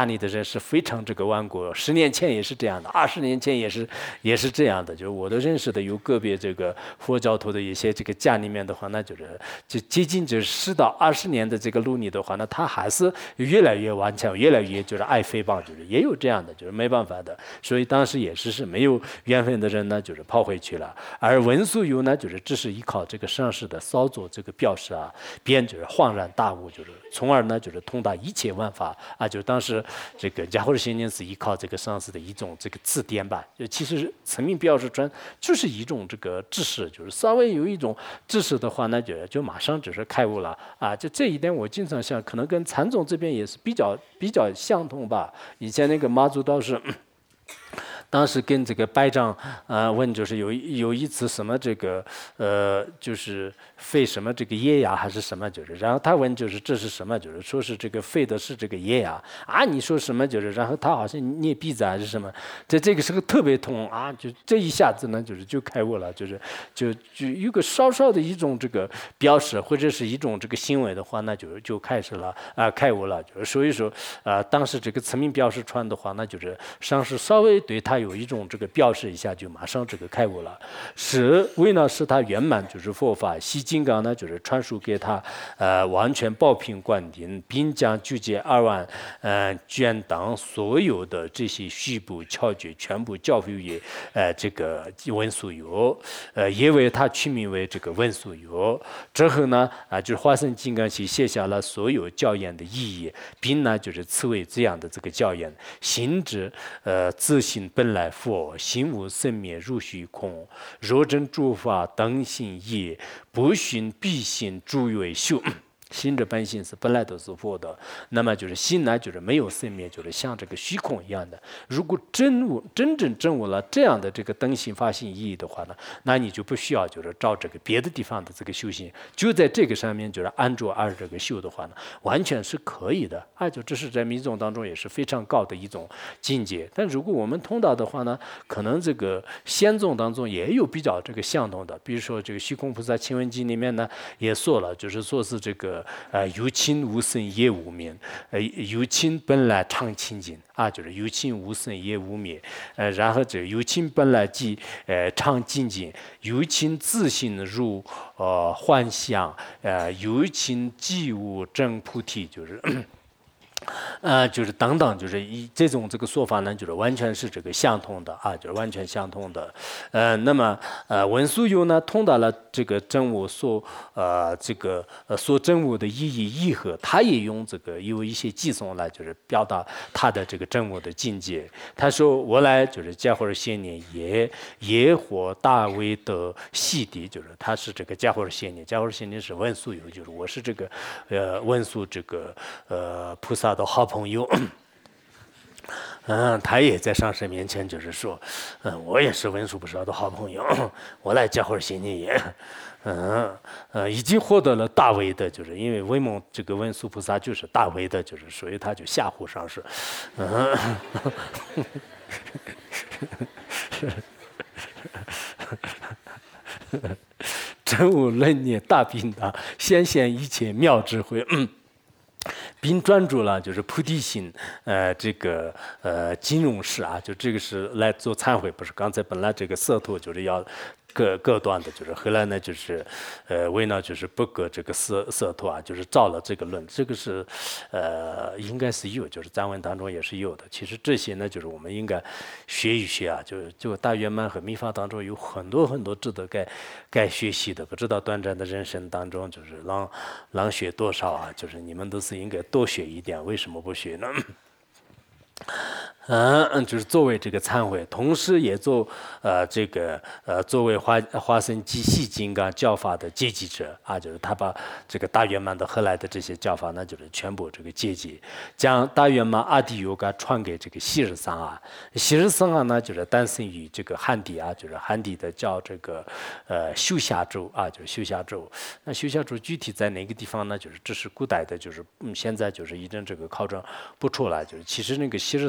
是非常这个顽固，十年前也是这样的，二十年前也是也是这样的。就是我都认识的有个别这个佛教徒的一些这个家里面的话，那就是就接近就是十到二十年的这个路里的话，那他还是越来越顽强，越来越就是爱诽谤，就是也有这样的，就是没办法的。所以当时也是是没有缘分的人呢，就是跑回去了。而文殊游呢，就是只是依靠这个上师的稍作这个表示啊，便就是恍然大悟，就是从而呢就是通达一切万法啊。就当时这个迦叶先念是依靠这个上师的一种这个字典吧，就其实层面表示传就是一种这个知识，就是稍微有一种知识的话呢，就就马上就是开悟了啊。就这一点我经常想，可能跟禅宗这边也是比较比较相同吧。以前那个妈祖道士。当时跟这个拜丈呃问，就是有有一次什么这个呃就是废什么这个业呀还是什么，就是然后他问就是这是什么，就是说是这个废的是这个业呀啊，你说什么就是然后他好像捏鼻子还是什么，在这个时候特别痛啊，就这一下子呢就是就开悟了，就是就就有个稍稍的一种这个表示或者是一种这个行为的话，那就就开始了啊、呃、开悟了，就是所以说啊、呃、当时这个层面表示传的话，那就是上师稍微对他有一种这个表示一下，就马上这个开悟了。是为了使他圆满，就是佛法西金刚呢，就是传输给他，呃，完全报品灌顶，并将具戒二万呃卷等所有的这些虚部窍诀全部教授于呃这个文殊游，呃，也为他取名为这个文殊游。之后呢，啊、呃，就是华严金刚去写下了所有教言的意义，并呢就是赐为这样的这个教言：心之呃自性本来佛，心无生灭如虚空。若真诸法等性业，不寻必性诸为修。心的本性是本来都是佛的，那么就是心呢，就是没有生灭，就是像这个虚空一样的。如果真悟真正证悟了这样的这个等性法性意义的话呢，那你就不需要就是照这个别的地方的这个修行，就在这个上面就是安住而这个修的话呢，完全是可以的。啊，就这是在密宗当中也是非常高的一种境界。但如果我们通达的话呢，可能这个仙宗当中也有比较这个相同的，比如说这个虚空菩萨清文经里面呢也说了，就是说是这个。呃，有情无生也无灭，呃，有情本来常清净啊，就是有情无生也无灭，呃，然后这有情本来即呃常清净，有情自性如呃幻象，呃，有情即无真菩提，就是。呃，就是等等，就是以这种这个说法呢，就是完全是这个相同的啊，就是完全相同的。呃，那么呃，文殊游呢，通达了这个真我所呃这个呃所真我的意义意合，他也用这个有一些寄送来，就是表达他的这个真我的境界。他说：“我来就是迦叶先年也也获大威的细谛，就是他是这个迦叶先年，迦叶先年是文殊游，就是我是这个呃文殊这个呃菩萨。”的好朋友，嗯，他也在上师面前就是说，嗯，我也是文殊菩萨的好朋友，我来迦叶先年也，嗯呃，已经获得了大威的，就是因为威猛这个文殊菩萨就是大威的，就是所以他就吓唬上师，嗯。真悟论念大宾达，显现一切妙智慧。嗯，并专注了就是菩提心，呃，这个呃金融式啊，就这个是来做忏悔，不是刚才本来这个色图就是要各各段的，就是后来呢就是呃为了就是不隔这个色色图啊，就是造了这个论，这个是呃应该是有，就是藏文当中也是有的。其实这些呢，就是我们应该学一学啊，就就大圆满和密法当中有很多很多值得该该学习的。不知道短暂的人生当中，就是让让学多少啊？就是你们都是应该多学一点，为什么不学呢？嗯，就是作为这个忏悔，同时也做呃这个呃作为华华生极细金刚教法的接济者啊，就是他把这个大圆满的后来的这些教法，那就是全部这个接济，将大圆满阿底尤嘎传给这个希日桑啊。希日桑啊呢，就是诞生于这个汉地啊，就是汉地的叫这个呃修夏州啊，就是修夏州。那修夏州具体在哪个地方呢？就是这是古代的，就是嗯现在就是已经这个考证不出来，就是其实那个希日桑啊呢。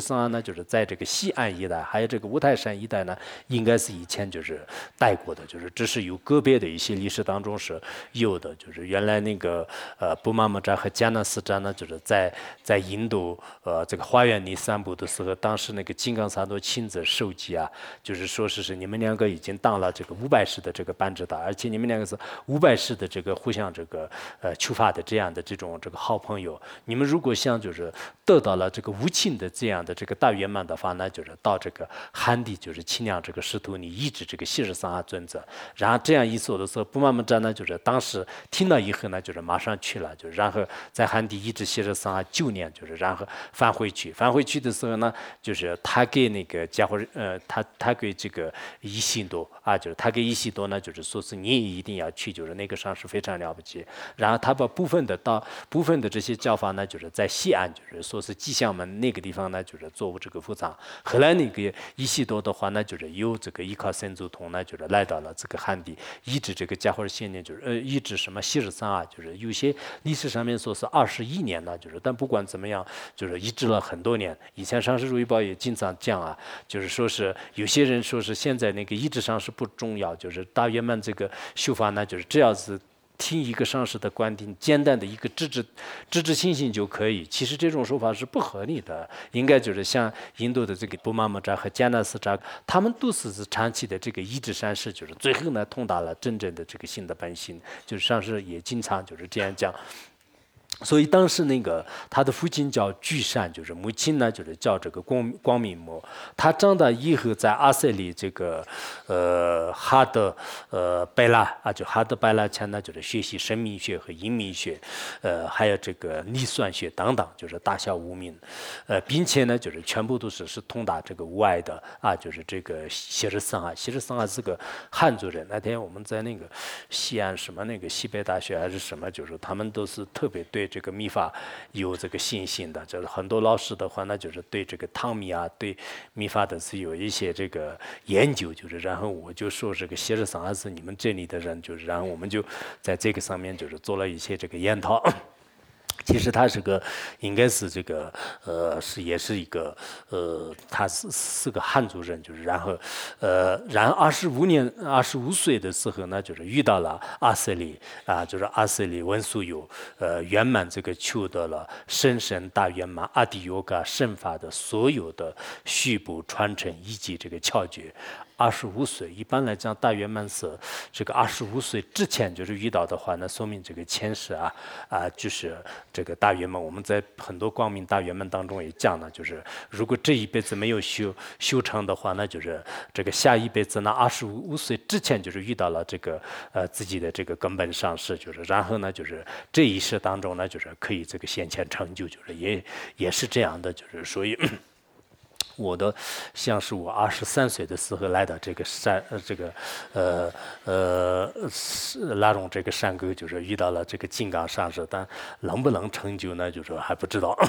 就是在这个西岸一带，还有这个五台山一带呢，应该是以前就是带过的，就是只是有个别的一些历史当中是有的，就是原来那个呃布玛莫扎和迦纳斯扎呢，就是在在印度呃这个花园里散步的时候，当时那个金刚萨埵亲自授记啊，就是说是是你们两个已经当了这个五百世的这个班智达，而且你们两个是五百世的这个互相这个呃求法的这样的这种这个好朋友，你们如果想就是得到了这个无尽的这样的这个大圆满的话，那就是到这个汉地，就是清凉这个师徒，你医治这个昔日三阿尊者。然后这样一说的时候，布玛莫扎呢，就是当时听了以后呢，就是马上去了，就是然后在汉地医治昔日三阿九年，就是然后返回去，返回去的时候呢，就是他给那个家伙呃，他他给这个伊西多啊，就是他给伊西多呢，就是说是你也一定要去，就是那个上是非常了不起。然后他把部分的到部分的这些教法呢，就是在西安，就是说是吉祥门那个地方呢，就是作为这个副藏。后来那个伊西多的话呢，就是由这个依靠神足通呢，就是来到了这个汉地，医治这个家伙先年，就是呃医治什么昔日三啊，就是有些历史上面说是二十一年呢，就是但不管怎么样，就是医治了很多年。以前上师如意宝也经常讲啊，就是说是有些人说是现在那个医治上是不重要，就是大圆满这个修法呢，就是只要是听一个上师的观点，简单的一个知之知之信心就可以。其实这种说法是不合理的，应该就是像印度的这个布玛莫扎和迦纳斯扎，他们都是是长期的这个医治善事，就是最后呢通达了真正的这个心的本心。就是上师也经常就是这样讲。所以当时那个他的父亲叫巨善，就是母亲呢就是叫这个光光明母。他长大以后在阿塞里这个呃哈德呃拜拉啊，就哈德拜拉前呢就是学习生命学和阴明学，呃还有这个历算学等等，就是大小无名，呃并且呢就是全部都是是通达这个无碍的啊，就是这个希日桑啊，希日桑啊是个汉族人。那天我们在那个西安什么那个西北大学还是什么，就是他们都是特别对这个密法有这个信心的，就是很多老师的话，那就是对这个汤密啊，对密法的是有一些这个研究，就是然后我就说这个希日桑还是你们这里的人，就是然后我们就在这个上面就是做了一些这个研讨。其实他是个，应该是这个，呃，是也是一个，呃，他是是个汉族人，就是然后，呃，然后二十五年、二十五岁的时候呢，就是遇到了阿瑟里啊，就是阿瑟里文殊有，呃，圆满这个求得了神神大圆满阿底尤嘎圣法的所有的续补传承以及这个窍诀。二十五岁，一般来讲，大圆满是这个二十五岁之前就是遇到的话，那说明这个前世啊啊，就是这个大圆满。我们在很多光明大圆满当中也讲了，就是如果这一辈子没有修修成的话，那就是这个下一辈子呢，二十五岁之前就是遇到了这个呃自己的这个根本上师，就是然后呢，就是这一世当中呢，就是可以这个显前成就，就是也也是这样的，就是所以。我的像是我二十三岁的时候来到这个山，呃，这个呃呃拉拢这个山沟，就是遇到了这个金刚上师，但能不能成就呢？就是还不知道。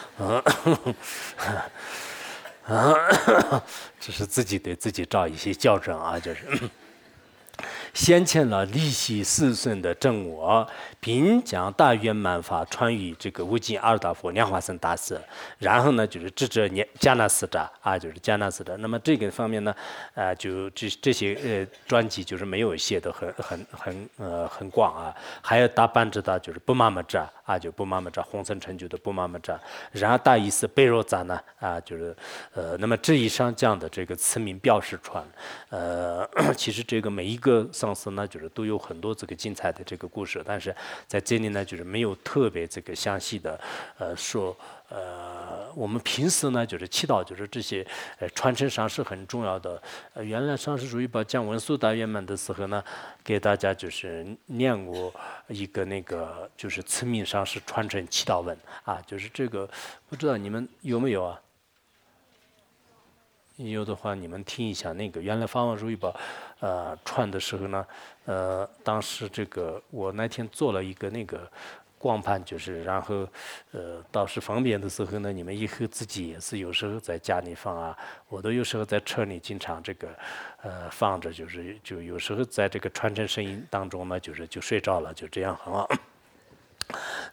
只是自己对自己照一些校正啊，就是。先前了利息四顺的正我，并将大圆满法传于这个无尽阿尔达佛莲花生大师，然后呢就是智者念迦纳斯扎啊，就是迦纳斯扎。那么这个方面呢，啊、呃，就这这些呃专辑就是没有写的很很很呃很广啊。还有大班智达就是布玛莫扎啊，就布玛莫扎红尘成就的布玛莫扎。然后大意思贝若扎呢啊，就是呃，那么这以上讲的这个词名表示传，呃，其实这个每一个上师呢，就是都有很多这个精彩的这个故事，但是在这里呢，就是没有特别这个详细的呃说。呃，我们平时呢，就是祈祷，就是这些呃传承上是很重要的。呃，原来上师如意宝讲文殊大圆满的时候呢，给大家就是念过一个那个就是慈名上师传承祈祷文啊，就是这个不知道你们有没有啊？有的话，你们听一下那个原来法王如意宝，呃，传的时候呢，呃，当时这个我那天做了一个那个光盘，就是然后，呃，到时方便的时候呢，你们以后自己也是有时候在家里放啊，我都有时候在车里经常这个，呃，放着，就是就有时候在这个传承声音当中呢，就是就睡着了，就这样很好。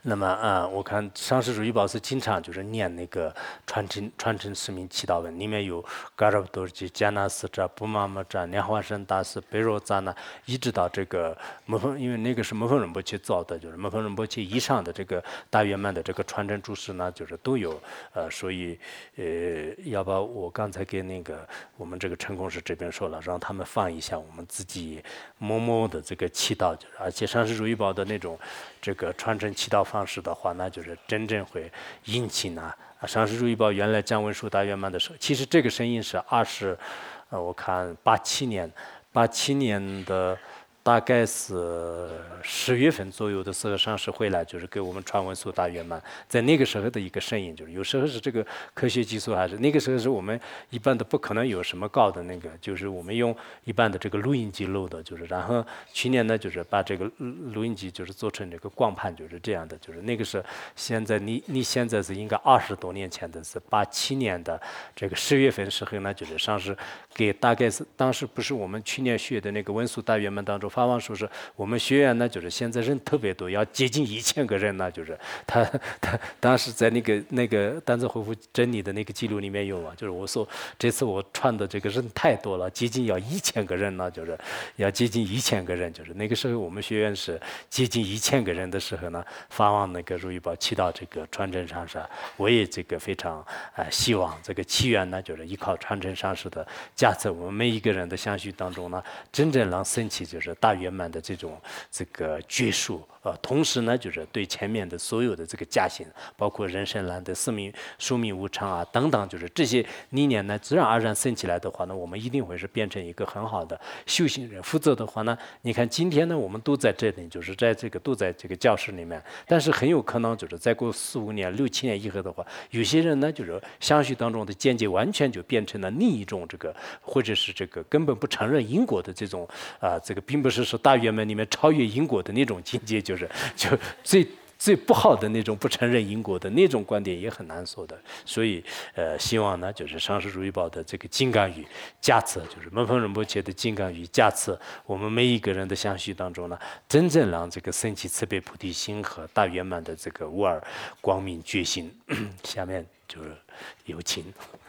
那么啊、呃，我看上师主义宝是经常就是念那个传承传承使命祈祷文，里面有嘎尔多吉、加纳斯扎、布玛玛扎、莲花生大师、贝若扎那，一直到这个摩峰，因为那个是摩峰仁波切造的，就是摩峰仁波切以上的这个大圆满的这个传承注释呢，就是都有呃，所以呃，要把我刚才给那个我们这个成功师这边说了，让他们放一下我们自己默默的这个祈祷，就是而且上师主义宝的那种这个传承祈祷方式的话，那就是真正会引起呢。上师主义宝原来降文殊大圆满的时候，其实这个声音是二十，呃，我看八七年，八七年的。大概是十月份左右的时候，上师回来就是给我们传文殊大圆满，在那个时候的一个声音，就是有时候是这个科学技术，还是那个时候是我们一般的不可能有什么高的那个，就是我们用一般的这个录音机录的，就是然后去年呢就是把这个录音机就是做成这个光盘，就是这样的，就是那个是现在你你现在是应该二十多年前的是八七年的这个十月份时候呢，就是上师给大概是当时不是我们去年学的那个文殊大圆满当中。发往说是我们学员呢，就是现在人特别多，要接近一千个人呢，就是他他当时在那个那个单子回复真理的那个记录里面有嘛，就是我说这次我传的这个人太多了，接近要一千个人呢，就是要接近一千个人，就是那个时候我们学院是接近一千个人的时候呢，发往那个如意宝祈祷这个传承上师，我也这个非常呃希望这个祈愿呢，就是依靠传承上师的加持，我们每一个人的相续当中呢，真正让升起就是大圆满的这种这个觉数，呃，同时呢，就是对前面的所有的这个加行，包括人生难得、生命寿命无常啊等等，就是这些理念呢，自然而然升起来的话呢，我们一定会是变成一个很好的修行人。否则的话呢，你看今天呢，我们都在这里，就是在这个都在这个教室里面，但是很有可能就是再过四五年、六七年以后的话，有些人呢，就是相续当中的见解完全就变成了另一种这个，或者是这个根本不承认因果的这种啊、呃，这个并不是说大圆满里面超越因果的那种境界，就是就最最不好的那种不承认因果的那种观点也很难说的。所以呃，希望呢就是上师如意宝的这个金刚语加持，就是门峰仁波切的金刚语加持，我们每一个人的相续当中呢，真正让这个升起慈悲菩提心和大圆满的这个无二光明觉心。下面就是有请。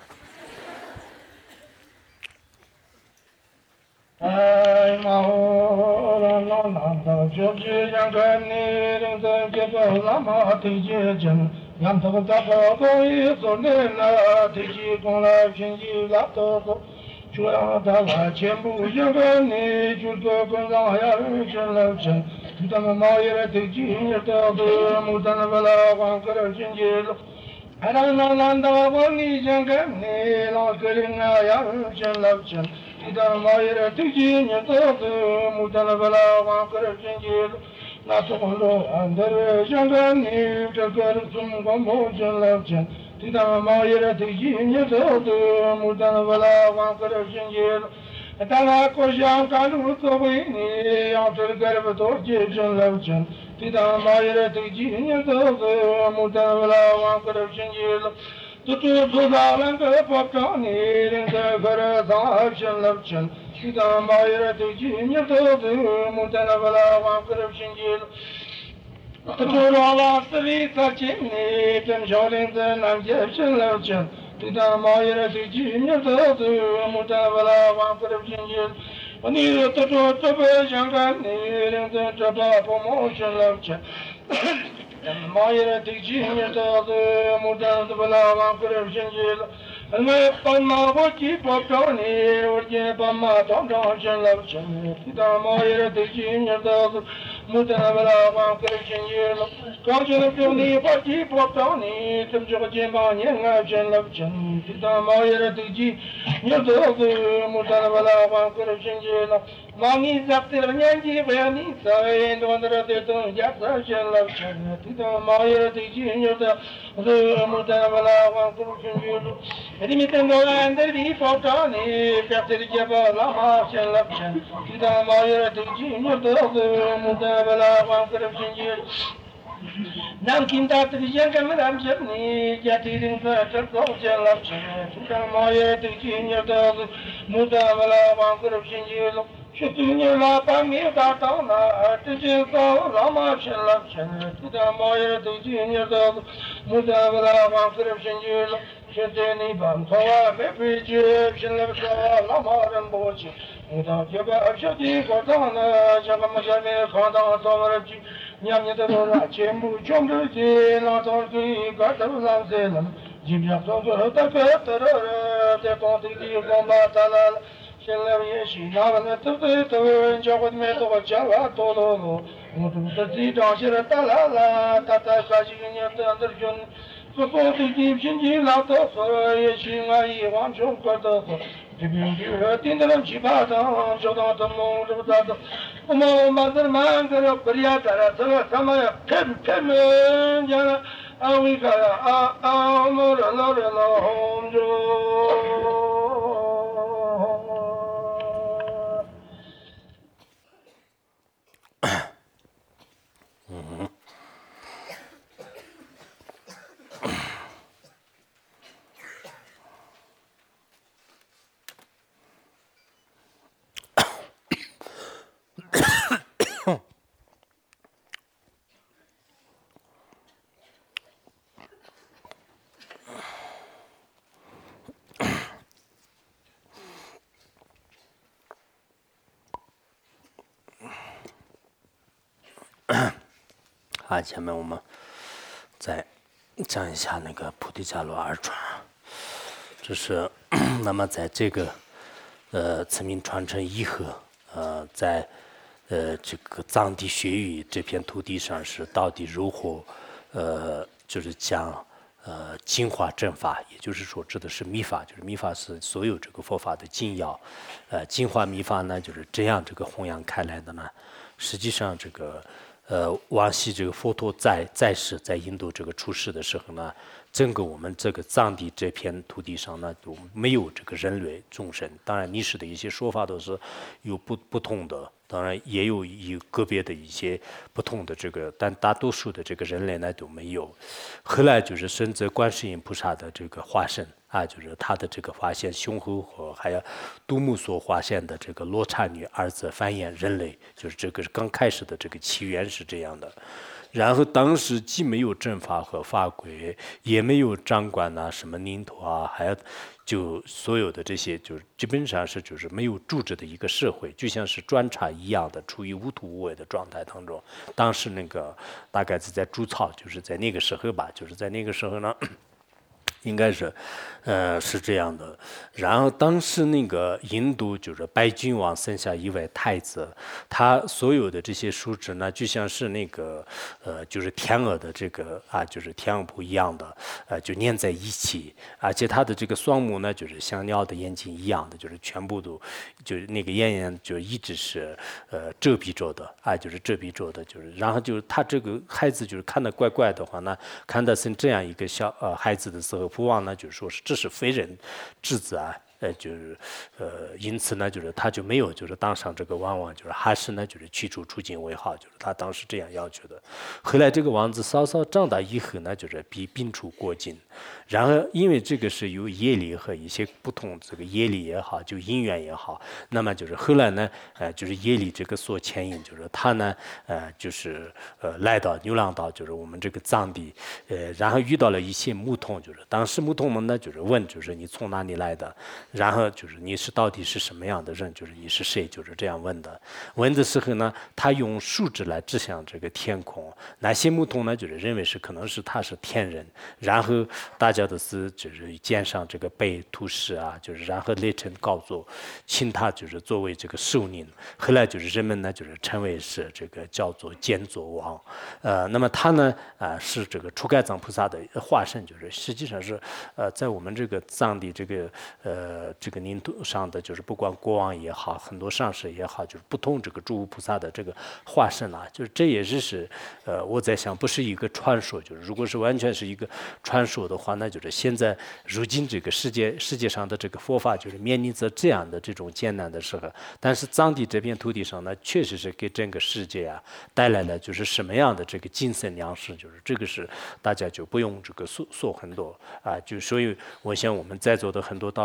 哎，马后拉拉拉达，就只想跟你认真结个拉马提结真，让他们打破过一座年了，提起功来平息拉多个，就让他来全部想跟你就个跟上呀人生了真，就他们毛也来提起你的个，木蛋的不拉黄个的经济了。哎，那那那那我你想跟你老个人啊呀人生了真。Ida Mayra Tiji Nyatatu Mutana Bala Wankara Chinjil Natokondo Andare Shangani Takar Sum Gombo Jalabjan Ida Mayra Tiji Nyatatu Mutana Bala Wankara Chinjil Tana Kosham Kalu Kobini After Garbato Jalabjan Ida Mayra Tiji Nyatatu Mutana Bala Wankara Chinjil Tutu Tudalan Kapakani, the Garazan Shalapchan, Shidam Bayra Tijin, Mutanavala, Wankarapshin Gil, Tuturala, Savita Chimney, and Jolin, and Jefferson Lapchan, Tidam Bayra Tijin, Mutanavala, Wankarapshin Gil, when you to the Shankani, and the Jabba promotion Lapchan. Mayra Tijin, the Mudan, the Bala, Wankarapshin, and my Pama, what keep up Tony, or Jabama, Tom Johnson, Lapchan, Tidam Mayra Tijin, the Mudan, Wankarapshin, Conscious of Tony, what keep up Tony, Tim Jojima, Yang Lapchan, Tidam Mayra Tijin, the Mudan, Wankarapshin. Mani Zaptir Yanji, Vanisa, and one of the Jackson of China, Tito Maya, the Junior, the Mutavala, Edimitano and the Leaf of Tony, Captain Jabba, Lama, Shalapchan, Tito Maya, the Junior, the Mutavala, one corruption. Nankin that the young Madame Jepney, Yatin, the Social Lapchan, Tito Maya, the Junior, the Mutavala, one corruption. 是今年老板没打到那，这些高老马偏了偏了，这点毛也都今年到，没在不啦，往这里偏去了。现在你办错啊，没回去，偏了说老马人不去，我到这个小弟过当了，像我们下面看到早了去，娘娘的都是全部全部去，那早给个都让谁了？今天早个大个得了，在当地的光把他了。现在也是那个那都都都叫我们都叫我多多多，我都是自己长起来大啦啦，大大下去人家这样子就，不过最近平均老多说也是俺一往中国多说，这边就盯着人去爬上，就当他们这不咋子，我们马子满个了不离啊在了，这个他们要偏偏人家了，啊为啥呀？啊啊我了老了老就。 嗯，啊，前面我们再讲一下那个菩提伽罗二传，这是那么在这个呃慈名传承以后，呃，在呃这个藏地学语这片土地上是到底如何呃就是讲呃净化正法，也就是说指的是密法，就是密法是所有这个佛法的精要，呃净化密法呢就是这样这个弘扬开来的呢，实际上这个。呃，往昔这个佛陀在在世在印度这个出世的时候呢，整个我们这个藏地这片土地上呢，都没有这个人类众生。当然，历史的一些说法都是有不不同的，当然也有有个别的一些不同的这个，但大多数的这个人类呢都没有。后来就是深泽观世音菩萨的这个化身啊，就是他的这个发现胸后和还有杜牧所发现的这个罗刹女儿子繁衍人类，就是这个刚开始的这个起源是这样的。然后当时既没有正法和法规，也没有掌管呐、啊、什么领土啊，还有就所有的这些，就是基本上是就是没有住着的一个社会，就像是砖茶一样的，处于无土无为的状态当中。当时那个大概是在筑草，就是在那个时候吧，就是在那个时候呢。应该是，呃，是这样的。然后当时那个印度就是白君王生下一位太子，他所有的这些树枝呢，就像是那个呃，就是天鹅的这个啊，就是天鹅谱一样的，呃，就粘在一起。而且它的这个双目呢，就是像鸟的眼睛一样的，就是全部都，就是那个眼眼就一直是呃遮蔽着的啊，就是遮蔽着的，就是然后就是他这个孩子就是看得怪怪的话呢，看到是这样一个小呃孩子的时候。父王呢，就是说是这是非人之子啊，呃，就是呃，因此呢，就是他就没有就是当上这个王王，就是还是呢，就是去除出境为好，就是他当时这样要求的。后来这个王子稍稍长大以后呢，就是比并出国境，然后因为这个是有业力和一些不同这个业力也好，就因缘也好，那么就是后来呢，呃，就是业力这个所牵引，就是他呢，呃，就是呃来到流浪到就是我们这个藏地，呃，然后遇到了一些牧童，就是当时牧童们呢，就是问，就是你从哪里来的？然后就是你是到底是什么样的人？就是你是谁？就是这样问的。问的时候呢，他用树枝来指向这个天空。那些牧童呢，就是认为是可能是他是天人，然后大家都是就是肩上这个背图示啊，就是然后列成高座，请他就是作为这个首领。后来就是人们呢，就是称为是这个叫做犍佐王。呃，那么他呢，啊、呃、是这个初盖藏菩萨的化身，就是实际上是呃在我们这个藏地这个呃这个领土上的，就是不管国王也好，很多上师也好，就是不同这个诸佛菩萨的这个化身啊，就是这也是是呃我在想，不是一个传说，就是如果是完全是一个传说的话，那就是现在如今这个世界世界上的这个佛法，就是面临着这样的这种艰难的时候，但是藏地这片土地上呢，确实是给整个世界啊带来了就是什么样的这个精神粮食，就是这个是大家就不用这个说说很多啊，就所以我想我们在座的很多道友的话。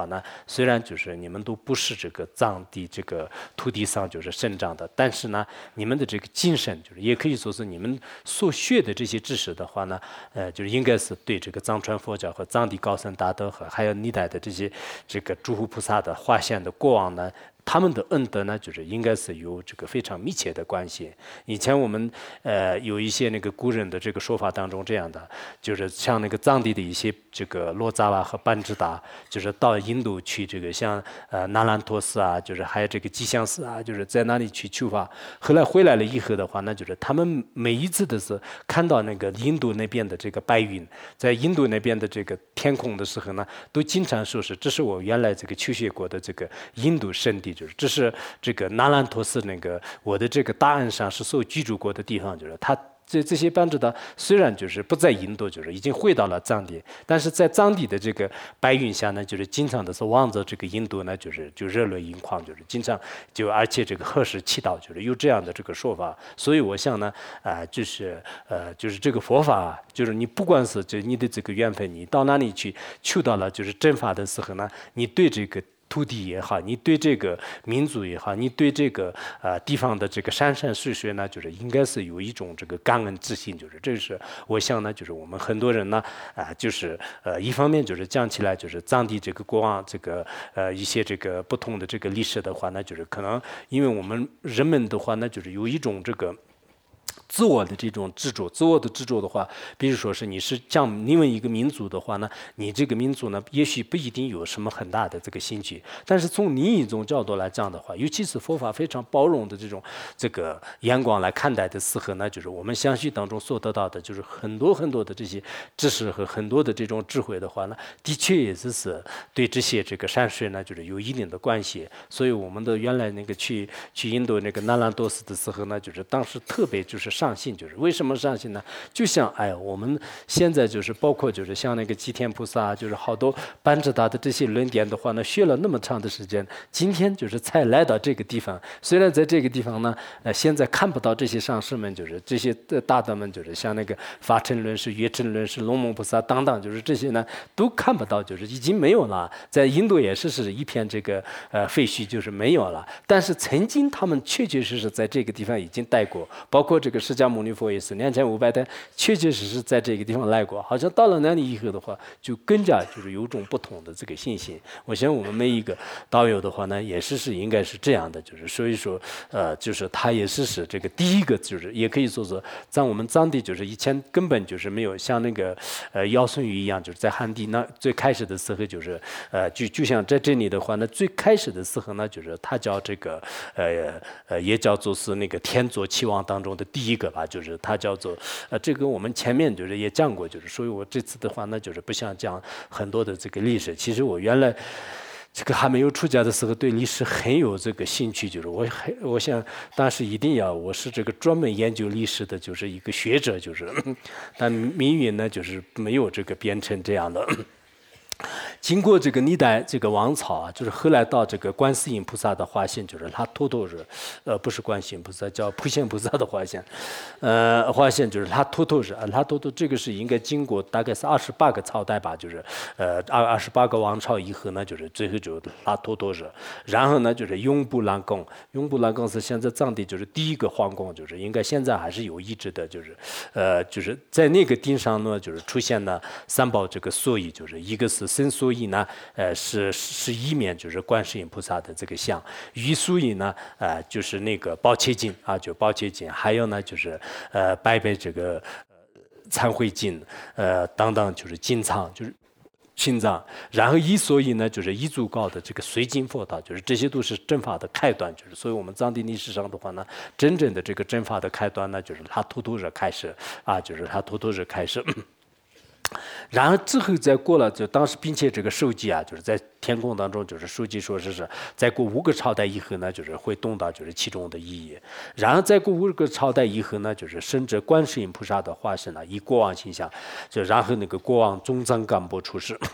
话呢，虽然就是你们都不是这个藏地这个土地上就是生长的，但是呢，你们的这个精神就是也可以说是你们所学的这些知识的话呢，呃，就是应该是对这个藏传佛教和藏地高僧大德和还有历代的这些这个诸佛菩萨的化现的过往呢。他们的恩德呢，就是应该是有这个非常密切的关系。以前我们呃有一些那个古人的这个说法当中这样的，就是像那个藏地的一些这个洛扎瓦和班智达，就是到印度去这个像呃那兰陀寺啊，就是还有这个吉祥寺啊，就是在那里去求法。后来回来了以后的话，那就是他们每一次的是看到那个印度那边的这个白云，在印度那边的这个天空的时候呢，都经常说是这是我原来这个求学过的这个印度圣地。就是这是这个那兰陀寺那个我的这个答案上是所居住过的地方，就是他这这些班智达虽然就是不在印度，就是已经回到了藏地，但是在藏地的这个白云下呢，就是经常的是望着这个印度呢，就是就热泪盈眶，就是经常就而且这个贺氏祈祷，就是有这样的这个说法。所以我想呢，啊、呃，就是呃，就是这个佛法，就是你不管是就你的这个缘分，你到哪里去求到了就是正法的时候呢，你对这个。土地也好，你对这个民族也好，你对这个呃地方的这个山山水水呢，就是应该是有一种这个感恩之心，就是这是我想呢，就是我们很多人呢啊、呃，就是呃一方面就是讲起来就是藏地这个过往这个呃一些这个不同的这个历史的话呢，就是可能因为我们人们的话呢，就是有一种这个。自我的这种执着，自我的执着的话，比如说是你是讲因为一个民族的话呢，你这个民族呢，也许不一定有什么很大的这个兴趣，但是从另一种角度来讲的话，尤其是佛法非常包容的这种这个眼光来看待的时候呢，就是我们相续当中所得到的，就是很多很多的这些知识和很多的这种智慧的话呢，的确也是是对这些这个山水呢，就是有一定的关系。所以我们的原来那个去去印度那个那兰多斯的时候呢，就是当时特别就是上信，就是为什么上信呢？就像哎，我们现在就是包括就是像那个吉田菩萨，就是好多班智达的这些论点的话呢，学了那么长的时间，今天就是才来到这个地方。虽然在这个地方呢，呃，现在看不到这些上师们，就是这些大德们，就是像那个法尘论师、月尘论师、龙蒙菩萨等等，就是这些呢都看不到，就是已经没有了。在印度也是是一片这个呃废墟，就是没有了。但是曾经他们确确实实在这个地方已经待过，包括这个释迦牟尼佛也是两千五百代，确确实实在这个地方来过。好像到了那里以后的话，就更加就是有种不同的这个信心。我想我们每一个导游的话呢，也是是应该是这样的，就是所以说，呃，就是他也是是这个第一个，就是也可以说是在我们藏地，就是以前根本就是没有像那个呃尧舜禹一样，就是在汉地那最开始的时候，就是呃就就像在这里的话呢，最开始的时候呢，就是他叫这个呃呃也叫做是那个天作期王当中的第一个吧，就是他叫做呃这个我们前面就是也讲过，就是所以我这次的话呢，就是不想讲很多的这个历史，其实我原来。这个还没有出家的时候，对历史很有这个兴趣，就是我很我想当时一定要，我是这个专门研究历史的，就是一个学者，就是，但命运呢，就是没有这个变成这样的。经过这个历代这个王朝啊，就是后来到这个观世音菩萨的化现，就是他偷偷是，呃，不是观世音菩萨，叫普贤菩萨的化现，呃，化现就是他偷偷是，他偷偷这个是应该经过大概是二十八个朝代吧，就是呃二二十八个王朝以后呢，就是最后就他偷偷是，然后呢就是永布兰宫，永布兰宫是现在藏地就是第一个皇宫，就是应该现在还是有遗址的，就是呃就是在那个顶上呢，就是出现了三宝这个所以就是一个是身所以呢，呃是是一面就是观世音菩萨的这个像，于所以呢，呃就是那个宝切经啊，就宝切经，还有呢就是呃拜拜这个呃忏悔经，呃等等就是经藏就是。心脏，然后一所以呢，就是一足高的这个随经佛道，就是这些都是正法的开端，就是所以我们藏地历史上的话呢，真正的这个正法的开端呢，就是他突突着开始啊，就是他突突着开始。然后之后再过了，就当时并且这个授记啊，就是在天宫当中，就是授记说是是再过五个朝代以后呢，就是会动到就是其中的意义。然后再过五个朝代以后呢，就是甚至观世音菩萨的化身呢，以国王形象，就然后那个国王中藏干部出世。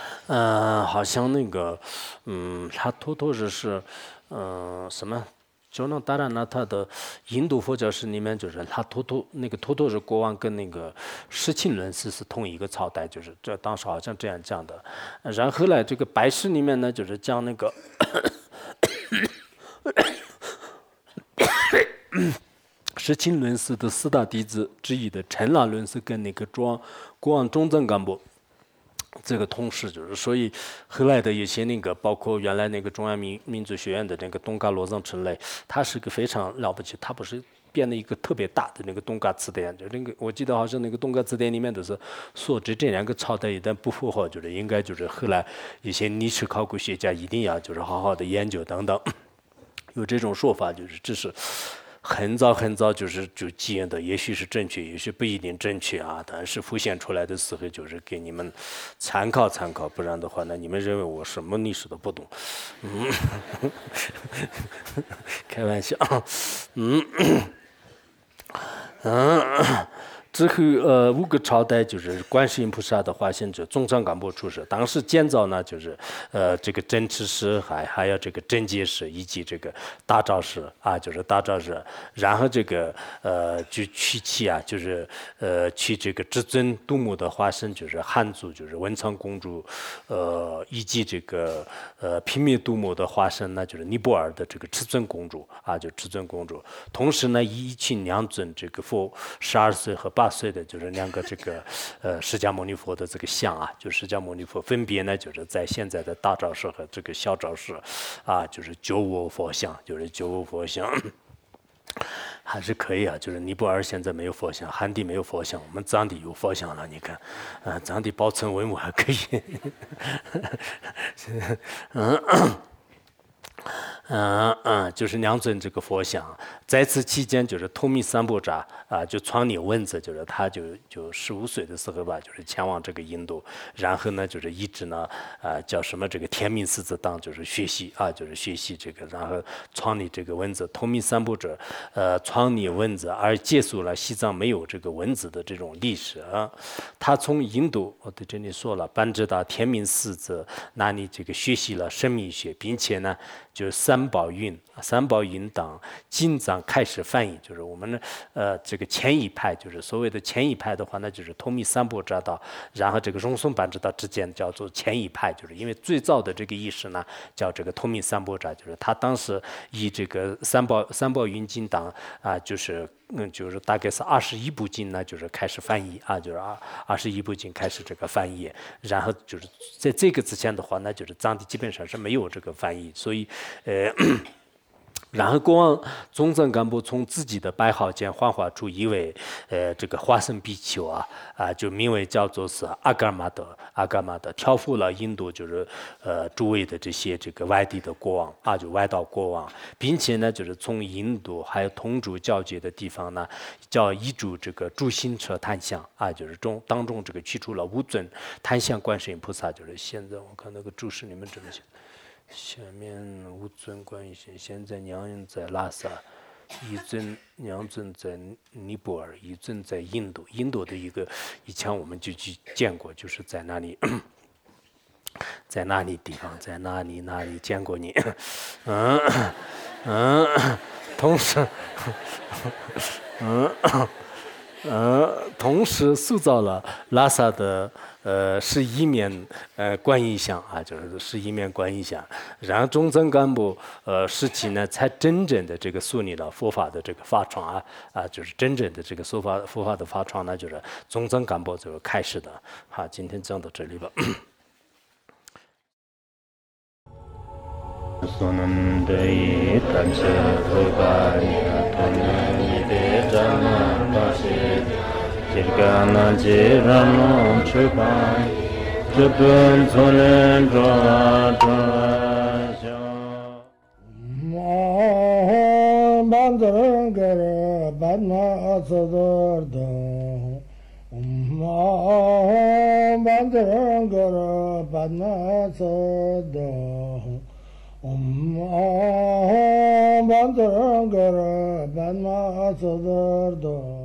嗯、呃，好像那个，嗯，他偷偷是是，嗯、呃，什么？ 就能当然呢，他的印度佛教史里面就是他托托那个托托是国王跟那个释亲论师是同一个朝代，就是这当时好像这样讲的。然后后来这个白史里面呢，就是讲那个释亲论师的四大弟子之一的陈拉论师跟那个国国王中正干部。这个同时就是，所以后来的一些那个，包括原来那个中央民民族学院的那个东嘎罗藏之类，它是个非常了不起，它不是编了一个特别大的那个东嘎词典，就那个我记得好像那个东嘎词典里面都是说这这两个朝代一旦不符合，就是应该就是后来一些历史考古学家一定要就是好好的研究等等，有这种说法，就是这是。很早很早就是就记忆的，也许是正确，也许不一定正确啊。但是浮现出来的时候，就是给你们参考参考，不然的话呢，你们认为我什么历史都不懂，嗯，开玩笑，嗯嗯。之后，呃，五个朝代就是观世音菩萨的化身者，宗上干部出世。当时建造呢，就是呃这个真持师，还还有这个真结师，以及这个大昭师啊，就是大昭师。然后这个呃就取气啊，就是呃取这个至尊度母的化身，就是汉族，就是文昌公主，呃以及这个呃平灭度母的化身呢，就是尼泊尔的这个至尊公主啊，就至尊公主。同时呢，以其两尊这个佛十二岁和八。八岁的就是两个这个呃释迦牟尼佛的这个像啊，就释迦牟尼佛分别呢就是在现在的大昭寺和这个小昭寺啊，就是九五佛像，就是九五佛像。还是可以啊，就是尼泊尔现在没有佛像，汉地没有佛像，我们藏地有佛像了。你看，啊，藏地保存文物还可以。嗯。嗯嗯，就是两尊这个佛像，在此期间就是托米三波扎啊，就创立文字，就是他就就十五岁的时候吧，就是前往这个印度，然后呢就是一直呢啊叫什么这个天命狮子当就是学习啊，就是学习这个，然后创立这个文字，托米三波扎呃创立文字，而结束了西藏没有这个文字的这种历史啊。他从印度我在这里说了，班智达天命狮子那里这个学习了生命学，并且呢。就是三宝运，三宝运当经藏开始翻译，就是我们的呃这个前一派，就是所谓的前一派的话，那就是托米三波扎道，然后这个荣松班智达之间叫做前一派，就是因为最早的这个意识呢叫这个托米三波扎，就是他当时以这个三宝三宝运经当啊，就是嗯就是大概是二十一部经呢，就是开始翻译啊，就是二二十一部经开始这个翻译，然后就是在这个之前的话，那就是藏地基本上是没有这个翻译，所以。呃，然后国王宗正干部从自己的白号间幻化出一位呃这个化身比丘啊啊，就名为叫做是阿嘎玛德，阿嘎玛德挑服了印度就是呃诸位的这些这个外地的国王啊，就外道国王，并且呢就是从印度还有通州交界的地方呢，叫一柱这个诸行车檀香啊，就是中当中这个取出了五尊檀香观世音菩萨，就是现在我看那个注释里面这么写。下面五尊观音神，现在两人在拉萨，一尊两尊在尼泊尔，一尊在印度。印度的一个以前我们就去见过，就是在那里，在那里地方，在哪里哪里见过你？嗯嗯，同时，嗯。呃，同时塑造了拉萨的呃十一面呃观音像啊，就是十一面观音像，然后中正干部呃时期呢，才真正的这个树立了佛法的这个法窗啊啊，就是真正的这个佛法佛法的法窗呢，就是中正干部就开始的。好，今天讲到这里吧。Sonandai tamsa thobanya tonani de jana basi jirgana jirano chubai jubun zonen droja ma bandangara banna asadarda ma bandangara banna asadarda Om Bandangara Banma Sadarda